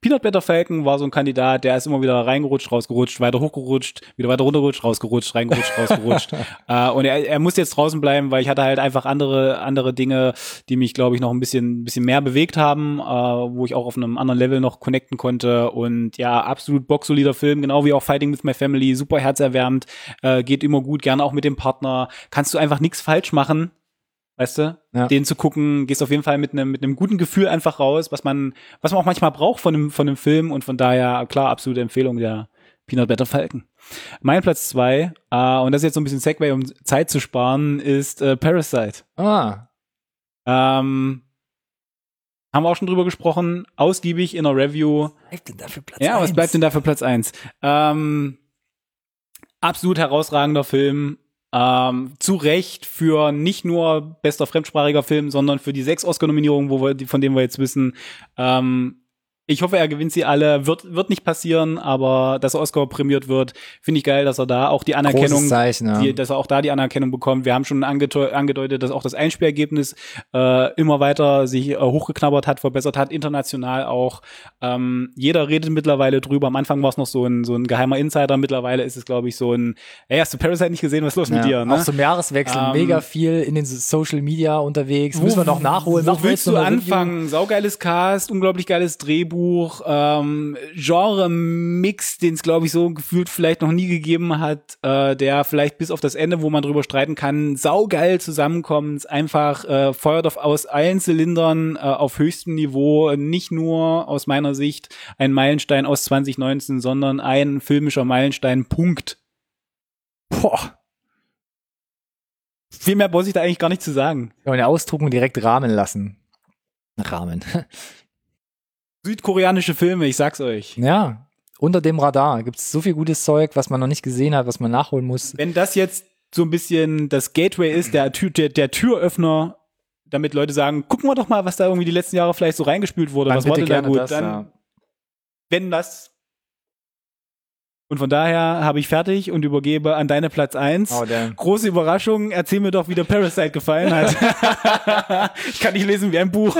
[SPEAKER 2] Peanut Butter Falcon war so ein Kandidat, der ist immer wieder reingerutscht, rausgerutscht, weiter hochgerutscht, wieder weiter runtergerutscht, rausgerutscht, reingerutscht, rausgerutscht. äh, und er, er muss jetzt draußen bleiben, weil ich hatte halt einfach andere andere Dinge, die mich, glaube ich, noch ein bisschen bisschen mehr bewegt haben, äh, wo ich auch auf einem anderen Level noch connecten konnte. Und ja, absolut boxsolider Film, genau wie auch Fighting with My Family, super herzerwärmend, äh, geht immer gut, gerne auch mit dem Partner. Kannst du einfach nichts falsch machen. Weißt du, ja. Den zu gucken, gehst auf jeden Fall mit einem mit einem guten Gefühl einfach raus, was man was man auch manchmal braucht von einem von einem Film, und von daher klar absolute Empfehlung der Peanut Butter Falcon. Mein Platz zwei, äh, und das ist jetzt so ein bisschen Segway, um Zeit zu sparen, ist äh, Parasite.
[SPEAKER 1] Ah.
[SPEAKER 2] Ähm, haben wir auch schon drüber gesprochen, ausgiebig in einer Review.
[SPEAKER 1] Was bleibt denn da für Platz
[SPEAKER 2] ja,
[SPEAKER 1] eins?
[SPEAKER 2] was bleibt denn da für Platz eins? Ähm, absolut herausragender Film. Ähm, zu Recht für nicht nur bester fremdsprachiger Film, sondern für die sechs Oscar-Nominierungen, wo wir, von denen wir jetzt wissen. Ähm, ich hoffe, er gewinnt sie alle. Wird wird nicht passieren, aber dass er Oscar prämiert wird, finde ich geil, dass er da auch die Anerkennung,
[SPEAKER 1] Zeichen, ja.
[SPEAKER 2] die, dass er auch da die Anerkennung bekommt. Wir haben schon angedeut- angedeutet, dass auch das Einspielergebnis äh, immer weiter sich äh, hochgeknabbert hat, verbessert hat, international auch. Ähm, jeder redet mittlerweile drüber. Am Anfang war es noch so ein so ein geheimer Insider. Mittlerweile ist es, glaube ich, so ein, hey, hast du Parasite nicht gesehen? Was ist los
[SPEAKER 1] ja,
[SPEAKER 2] mit dir? Ne?
[SPEAKER 1] Auch zum Jahreswechsel
[SPEAKER 2] ähm,
[SPEAKER 1] mega viel in den Social Media unterwegs.
[SPEAKER 2] Wo,
[SPEAKER 1] Müssen wir noch nachholen.
[SPEAKER 2] Wo
[SPEAKER 1] Machen wir
[SPEAKER 2] willst
[SPEAKER 1] jetzt
[SPEAKER 2] du
[SPEAKER 1] noch eine
[SPEAKER 2] anfangen?
[SPEAKER 1] Review?
[SPEAKER 2] Saugeiles Cast, unglaublich geiles Drehbuch, ähm, Genre-Mix, den es, glaube ich, so gefühlt vielleicht noch nie gegeben hat, äh, der vielleicht bis auf das Ende, wo man drüber streiten kann, saugeil zusammenkommt, einfach äh, feuert auf, aus allen Zylindern äh, auf höchstem Niveau, nicht nur aus meiner Sicht ein Meilenstein aus zwanzig neunzehn, sondern ein filmischer Meilenstein, Punkt. Boah. Viel mehr muss ich da eigentlich gar nicht zu sagen.
[SPEAKER 1] Ja, und der Ausdruckung direkt rahmen lassen. Rahmen.
[SPEAKER 2] Südkoreanische Filme, ich sag's euch.
[SPEAKER 1] Ja, unter dem Radar gibt es so viel gutes Zeug, was man noch nicht gesehen hat, was man nachholen muss.
[SPEAKER 2] Wenn das jetzt so ein bisschen das Gateway ist, der, Tür, der, der Türöffner, damit Leute sagen, gucken wir doch mal, was da irgendwie die letzten Jahre vielleicht so reingespült wurde,
[SPEAKER 1] Dann
[SPEAKER 2] was war
[SPEAKER 1] bitte
[SPEAKER 2] denn da
[SPEAKER 1] gerne
[SPEAKER 2] gut,
[SPEAKER 1] das,
[SPEAKER 2] dann,
[SPEAKER 1] ja.
[SPEAKER 2] wenn das. Und von daher habe ich fertig und übergebe an deine Platz eins.
[SPEAKER 1] Oh, damn.
[SPEAKER 2] Große Überraschung, erzähl mir doch, wie der Parasite gefallen hat. Ich kann nicht lesen wie ein Buch.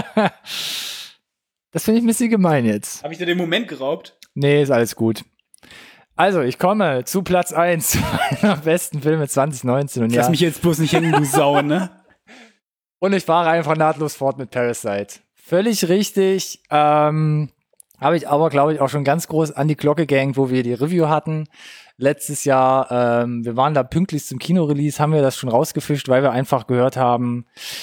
[SPEAKER 1] Das finde ich ein bisschen gemein jetzt.
[SPEAKER 2] Habe ich dir den Moment geraubt?
[SPEAKER 1] Nee, ist alles gut. Also, ich komme zu Platz eins meiner besten Filme zwanzig neunzehn. Und
[SPEAKER 2] Lass
[SPEAKER 1] ja,
[SPEAKER 2] mich jetzt bloß nicht hängen, du Sau, ne?
[SPEAKER 1] Und ich fahre einfach nahtlos fort mit Parasite. Völlig richtig. Ähm, habe ich aber, glaube ich, auch schon ganz groß an die Glocke gehängt, wo wir die Review hatten. Letztes Jahr, ähm, wir waren da pünktlich zum Kinorelease, haben wir das schon rausgefischt, weil wir einfach gehört haben,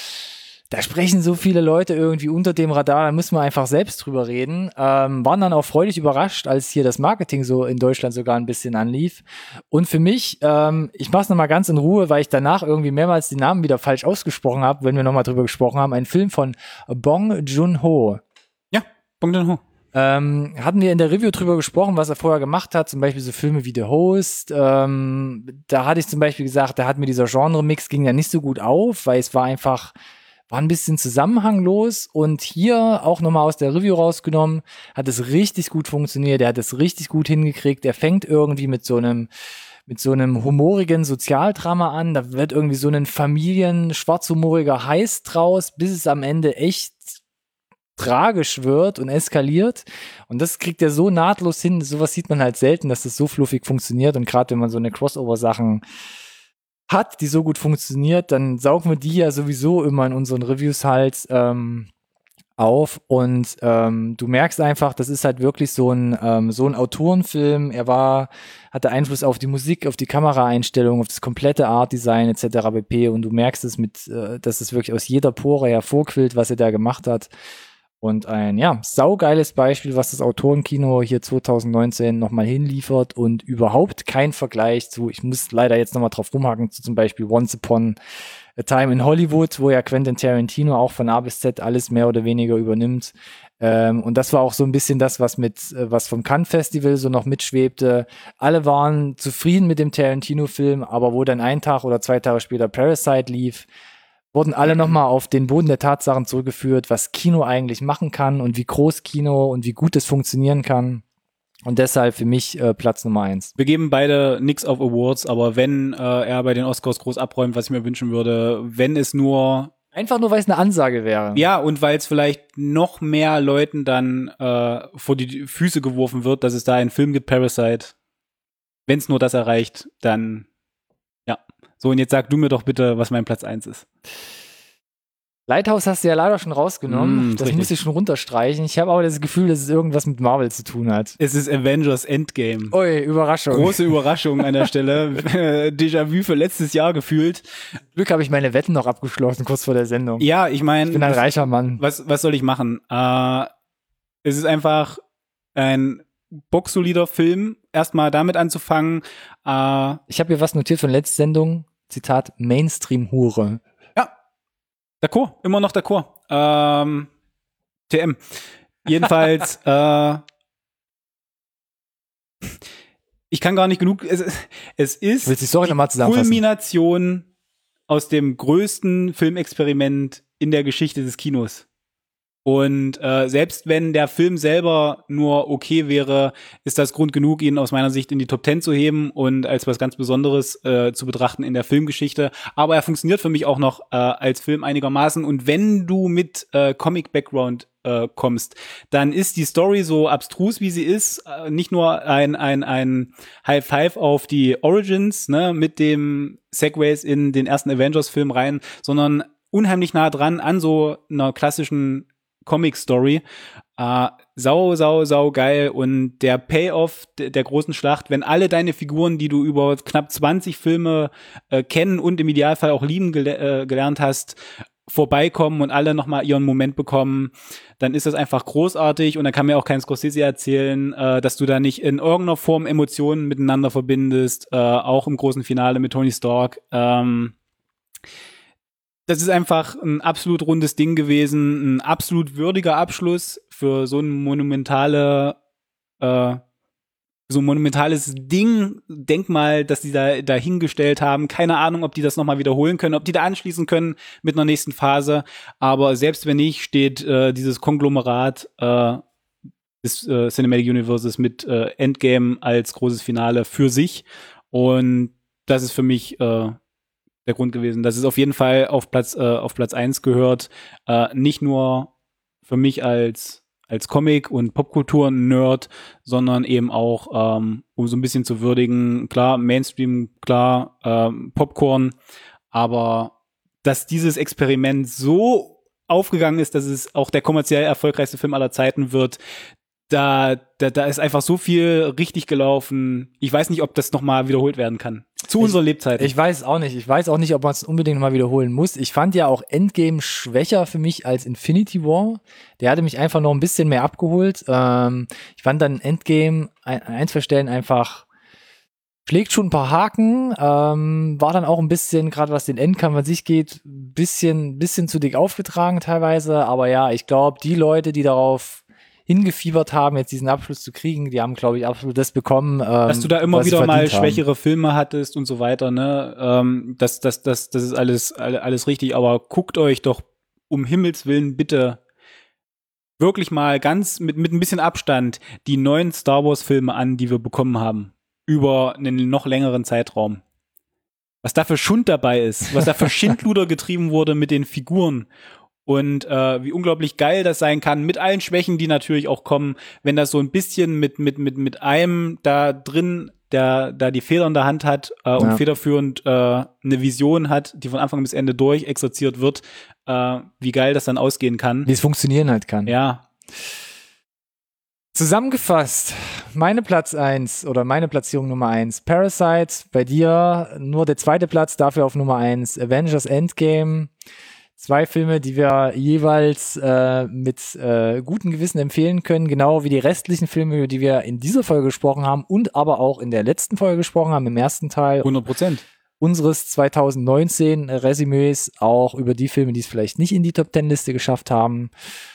[SPEAKER 1] da sprechen so viele Leute irgendwie unter dem Radar, da müssen wir einfach selbst drüber reden. Ähm, waren dann auch freudig überrascht, als hier das Marketing so in Deutschland sogar ein bisschen anlief. Und für mich, ähm, ich mach's nochmal ganz in Ruhe, weil ich danach irgendwie mehrmals die Namen wieder falsch ausgesprochen habe, wenn wir nochmal drüber gesprochen haben, ein Film von Bong Joon-ho.
[SPEAKER 2] Ja, Bong Joon-ho.
[SPEAKER 1] Ähm, hatten wir in der Review drüber gesprochen, was er vorher gemacht hat, zum Beispiel so Filme wie The Host. Ähm, da hatte ich zum Beispiel gesagt, da hat mir dieser Genre-Mix ging ja nicht so gut auf, weil es war einfach war ein bisschen zusammenhanglos, und hier auch nochmal aus der Review rausgenommen, hat es richtig gut funktioniert, er hat es richtig gut hingekriegt, er fängt irgendwie mit so einem mit so einem humorigen Sozialdrama an, da wird irgendwie so ein Familien-schwarzhumoriger Heiß draus, bis es am Ende echt tragisch wird und eskaliert, und das kriegt er so nahtlos hin, sowas sieht man halt selten, dass das so fluffig funktioniert, und gerade wenn man so eine Crossover-Sachen hat, die so gut funktioniert, dann saugen wir die ja sowieso immer in unseren Reviews halt ähm, auf, und ähm, du merkst einfach, das ist halt wirklich so ein ähm, so ein Autorenfilm. Er war hatte Einfluss auf die Musik, auf die Kameraeinstellung, auf das komplette Artdesign et cetera pp. Und du merkst es mit, äh, dass es wirklich aus jeder Pore hervorquillt, was er da gemacht hat. Und ein, ja, saugeiles Beispiel, was das Autorenkino hier zwanzig neunzehn nochmal hinliefert, und überhaupt kein Vergleich zu, ich muss leider jetzt nochmal drauf rumhaken, zu zum Beispiel Once Upon a Time in Hollywood, wo ja Quentin Tarantino auch von A bis Z alles mehr oder weniger übernimmt. Ähm, und das war auch so ein bisschen das, was mit, äh, was vom Cannes Festival so noch mitschwebte. Alle waren zufrieden mit dem Tarantino-Film, aber wo dann ein Tag oder zwei Tage später Parasite lief, wurden alle nochmal auf den Boden der Tatsachen zurückgeführt, was Kino eigentlich machen kann und wie groß Kino und wie gut es funktionieren kann. Und deshalb für mich äh, Platz Nummer eins.
[SPEAKER 2] Wir geben beide nix auf Awards, aber wenn äh, er bei den Oscars groß abräumt, was ich mir wünschen würde, wenn es nur
[SPEAKER 1] Einfach nur, weil es eine Ansage wäre.
[SPEAKER 2] Ja, und weil es vielleicht noch mehr Leuten dann äh, vor die Füße geworfen wird, dass es da einen Film gibt, Parasite. Wenn es nur das erreicht, dann ja. So, und jetzt sag du mir doch bitte, was mein Platz eins ist.
[SPEAKER 1] Lighthouse hast du ja leider schon rausgenommen.
[SPEAKER 2] Mm,
[SPEAKER 1] das
[SPEAKER 2] richtig.
[SPEAKER 1] muss ich schon runterstreichen. Ich habe aber das Gefühl, dass es irgendwas mit Marvel zu tun hat.
[SPEAKER 2] Es ist Avengers Endgame.
[SPEAKER 1] Ui, Überraschung.
[SPEAKER 2] Große Überraschung an der Stelle. Déjà-vu für letztes Jahr gefühlt.
[SPEAKER 1] Glück habe ich meine Wetten noch abgeschlossen, kurz vor der Sendung.
[SPEAKER 2] Ja, ich meine,
[SPEAKER 1] Ich bin ein reicher Mann.
[SPEAKER 2] was, was soll ich machen? Äh, es ist einfach ein boxsolider Film, erstmal damit anzufangen. Äh,
[SPEAKER 1] Ich habe hier was notiert von letzter Sendung. Zitat, Mainstream-Hure.
[SPEAKER 2] D'accord, immer noch d'accord. Ähm, T M. Jedenfalls, äh, ich kann gar nicht genug, es, es ist
[SPEAKER 1] Willst du die Story nochmal zusammenfassen?
[SPEAKER 2] Kulmination aus dem größten Filmexperiment in der Geschichte des Kinos. Und äh, selbst wenn der Film selber nur okay wäre, ist das Grund genug, ihn aus meiner Sicht in die Top Ten zu heben und als was ganz Besonderes äh, zu betrachten in der Filmgeschichte. Aber er funktioniert für mich auch noch äh, als Film einigermaßen. Und wenn du mit äh, Comic-Background äh, kommst, dann ist die Story so abstrus, wie sie ist, äh, nicht nur ein ein ein High Five auf die Origins, ne, mit dem Segways in den ersten Avengers-Film rein, sondern unheimlich nah dran an so einer klassischen Comic-Story. Äh, sau, sau, sau geil. Und der Payoff der, der großen Schlacht, wenn alle deine Figuren, die du über knapp zwanzig Filme äh, kennen und im Idealfall auch lieben gele- äh, gelernt hast, vorbeikommen und alle nochmal ihren Moment bekommen, dann ist das einfach großartig. Und dann kann mir auch kein Scorsese erzählen, äh, dass du da nicht in irgendeiner Form Emotionen miteinander verbindest, äh, auch im großen Finale mit Tony Stark. Ähm, Das ist einfach ein absolut rundes Ding gewesen, ein absolut würdiger Abschluss für so ein monumentale, äh, so ein monumentales Ding, Denkmal, das die da dahingestellt haben. Keine Ahnung, ob die das nochmal wiederholen können, ob die da anschließen können mit einer nächsten Phase. Aber selbst wenn nicht, steht äh, dieses Konglomerat äh, des äh, Cinematic Universes mit äh, Endgame als großes Finale für sich. Und das ist für mich äh, der Grund gewesen, dass es auf jeden Fall auf Platz äh, auf Platz eins gehört, äh, nicht nur für mich als als Comic- und Popkultur-Nerd, sondern eben auch, ähm, um so ein bisschen zu würdigen, klar, Mainstream, klar, ähm, Popcorn, aber dass dieses Experiment so aufgegangen ist, dass es auch der kommerziell erfolgreichste Film aller Zeiten wird, da, da, da ist einfach so viel richtig gelaufen. Ich weiß nicht, ob das nochmal wiederholt werden kann. Zu unserer Lebzeit.
[SPEAKER 1] Ich weiß auch nicht. Ich weiß auch nicht, ob man es unbedingt mal wiederholen muss. Ich fand ja auch Endgame schwächer für mich als Infinity War. Der hatte mich einfach noch ein bisschen mehr abgeholt. Ähm, ich fand dann Endgame ein, ein, zwei Stellen einfach schlägt schon ein paar Haken, ähm, war dann auch ein bisschen, gerade was den Endkampf an sich geht, bisschen, bisschen zu dick aufgetragen teilweise. Aber ja, ich glaube, die Leute, die darauf hingefiebert haben, jetzt diesen Abschluss zu kriegen, die haben, glaube ich, absolut das bekommen, ähm,
[SPEAKER 2] dass du da immer
[SPEAKER 1] was sie
[SPEAKER 2] wieder mal
[SPEAKER 1] verdient haben.
[SPEAKER 2] schwächere Filme hattest und so weiter, ne? Ähm, das, das, das, das ist alles, alles richtig, aber guckt euch doch um Himmels Willen bitte wirklich mal ganz mit, mit ein bisschen Abstand die neuen Star Wars Filme an, die wir bekommen haben. Über einen noch längeren Zeitraum. Was da für Schund dabei ist, was da für Schindluder getrieben wurde mit den Figuren. Und äh, wie unglaublich geil das sein kann, mit allen Schwächen, die natürlich auch kommen, wenn das so ein bisschen mit mit mit mit einem da drin, der da die Feder in der Hand hat äh, und
[SPEAKER 1] Ja.
[SPEAKER 2] federführend äh, eine Vision hat, die von Anfang bis Ende durch exerziert wird, äh, wie geil das dann ausgehen kann.
[SPEAKER 1] Wie es funktionieren halt kann.
[SPEAKER 2] Ja,
[SPEAKER 1] Zusammengefasst, meine Platz eins oder meine Platzierung Nummer eins, Parasite, bei dir nur der zweite Platz, dafür auf Nummer eins, Avengers Endgame. Zwei Filme, die wir jeweils äh, mit äh, gutem Gewissen empfehlen können, genau wie die restlichen Filme, über die wir in dieser Folge gesprochen haben und aber auch in der letzten Folge gesprochen haben, im ersten Teil
[SPEAKER 2] hundert Prozent.
[SPEAKER 1] unseres zwanzig neunzehn Resümees, auch über die Filme, die es vielleicht nicht in die Top Ten Liste geschafft haben.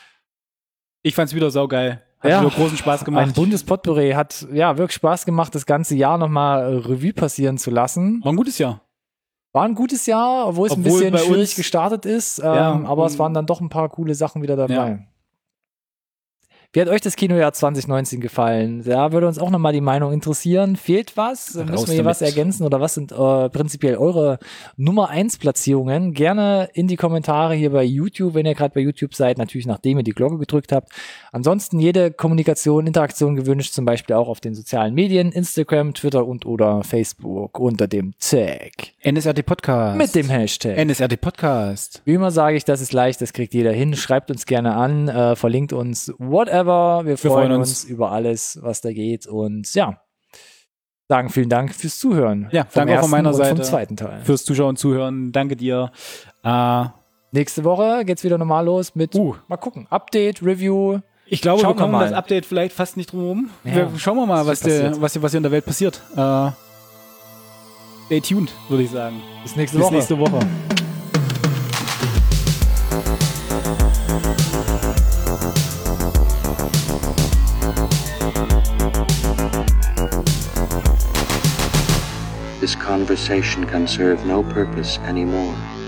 [SPEAKER 2] Ich fand's wieder saugeil. Hat
[SPEAKER 1] Ja,
[SPEAKER 2] wieder großen Spaß
[SPEAKER 1] Ein
[SPEAKER 2] gemacht.
[SPEAKER 1] buntes Potpourri hat ja wirklich Spaß gemacht, das ganze Jahr nochmal äh, Revue passieren zu lassen.
[SPEAKER 2] War ein gutes Jahr.
[SPEAKER 1] War ein gutes Jahr, obwohl es ein
[SPEAKER 2] Obwohl
[SPEAKER 1] bisschen
[SPEAKER 2] bei
[SPEAKER 1] schwierig
[SPEAKER 2] uns-
[SPEAKER 1] gestartet ist, ähm,
[SPEAKER 2] Ja,
[SPEAKER 1] aber es
[SPEAKER 2] und-
[SPEAKER 1] waren dann doch ein paar coole Sachen wieder dabei.
[SPEAKER 2] Ja.
[SPEAKER 1] Wie hat euch das Kinojahr zwanzig neunzehn gefallen? Da würde uns auch nochmal die Meinung interessieren. Fehlt was?
[SPEAKER 2] Raus
[SPEAKER 1] Müssen wir hier was
[SPEAKER 2] damit.
[SPEAKER 1] ergänzen oder was sind äh, prinzipiell eure Nummer eins Platzierungen? Gerne in die Kommentare hier bei YouTube, wenn ihr gerade bei YouTube seid, natürlich nachdem ihr die Glocke gedrückt habt. Ansonsten jede Kommunikation, Interaktion gewünscht, zum Beispiel auch auf den sozialen Medien, Instagram, Twitter und oder Facebook unter dem Tag.
[SPEAKER 2] N S R T Podcast.
[SPEAKER 1] Mit dem Hashtag.
[SPEAKER 2] N S R T Podcast.
[SPEAKER 1] Wie immer sage ich, das ist leicht, das kriegt jeder hin. Schreibt uns gerne an, äh, verlinkt uns, whatever. Wir freuen,
[SPEAKER 2] freuen
[SPEAKER 1] uns.
[SPEAKER 2] uns.
[SPEAKER 1] über alles, was da geht. Und ja, sagen vielen Dank fürs Zuhören.
[SPEAKER 2] Ja,
[SPEAKER 1] Vom
[SPEAKER 2] danke auch von
[SPEAKER 1] ersten
[SPEAKER 2] meiner
[SPEAKER 1] und
[SPEAKER 2] Seite.
[SPEAKER 1] Vom zweiten Teil.
[SPEAKER 2] Fürs Zuschauen und Zuhören. Danke dir. Äh,
[SPEAKER 1] Nächste Woche geht's wieder normal los mit,
[SPEAKER 2] Uh.
[SPEAKER 1] mal gucken, Update, Review.
[SPEAKER 2] ich glaube,
[SPEAKER 1] Schauen
[SPEAKER 2] wir kommen
[SPEAKER 1] wir mal.
[SPEAKER 2] das Update vielleicht fast nicht drum herum.
[SPEAKER 1] Ja,
[SPEAKER 2] Wir schauen wir mal,
[SPEAKER 1] was
[SPEAKER 2] was,
[SPEAKER 1] hier
[SPEAKER 2] der,
[SPEAKER 1] passiert.
[SPEAKER 2] was, hier- was hier in der Welt passiert. Äh, stay tuned, würde ich sagen.
[SPEAKER 1] Bis nächste
[SPEAKER 2] Bis
[SPEAKER 1] Woche.
[SPEAKER 2] nächste Woche.
[SPEAKER 3] This conversation can serve no purpose anymore.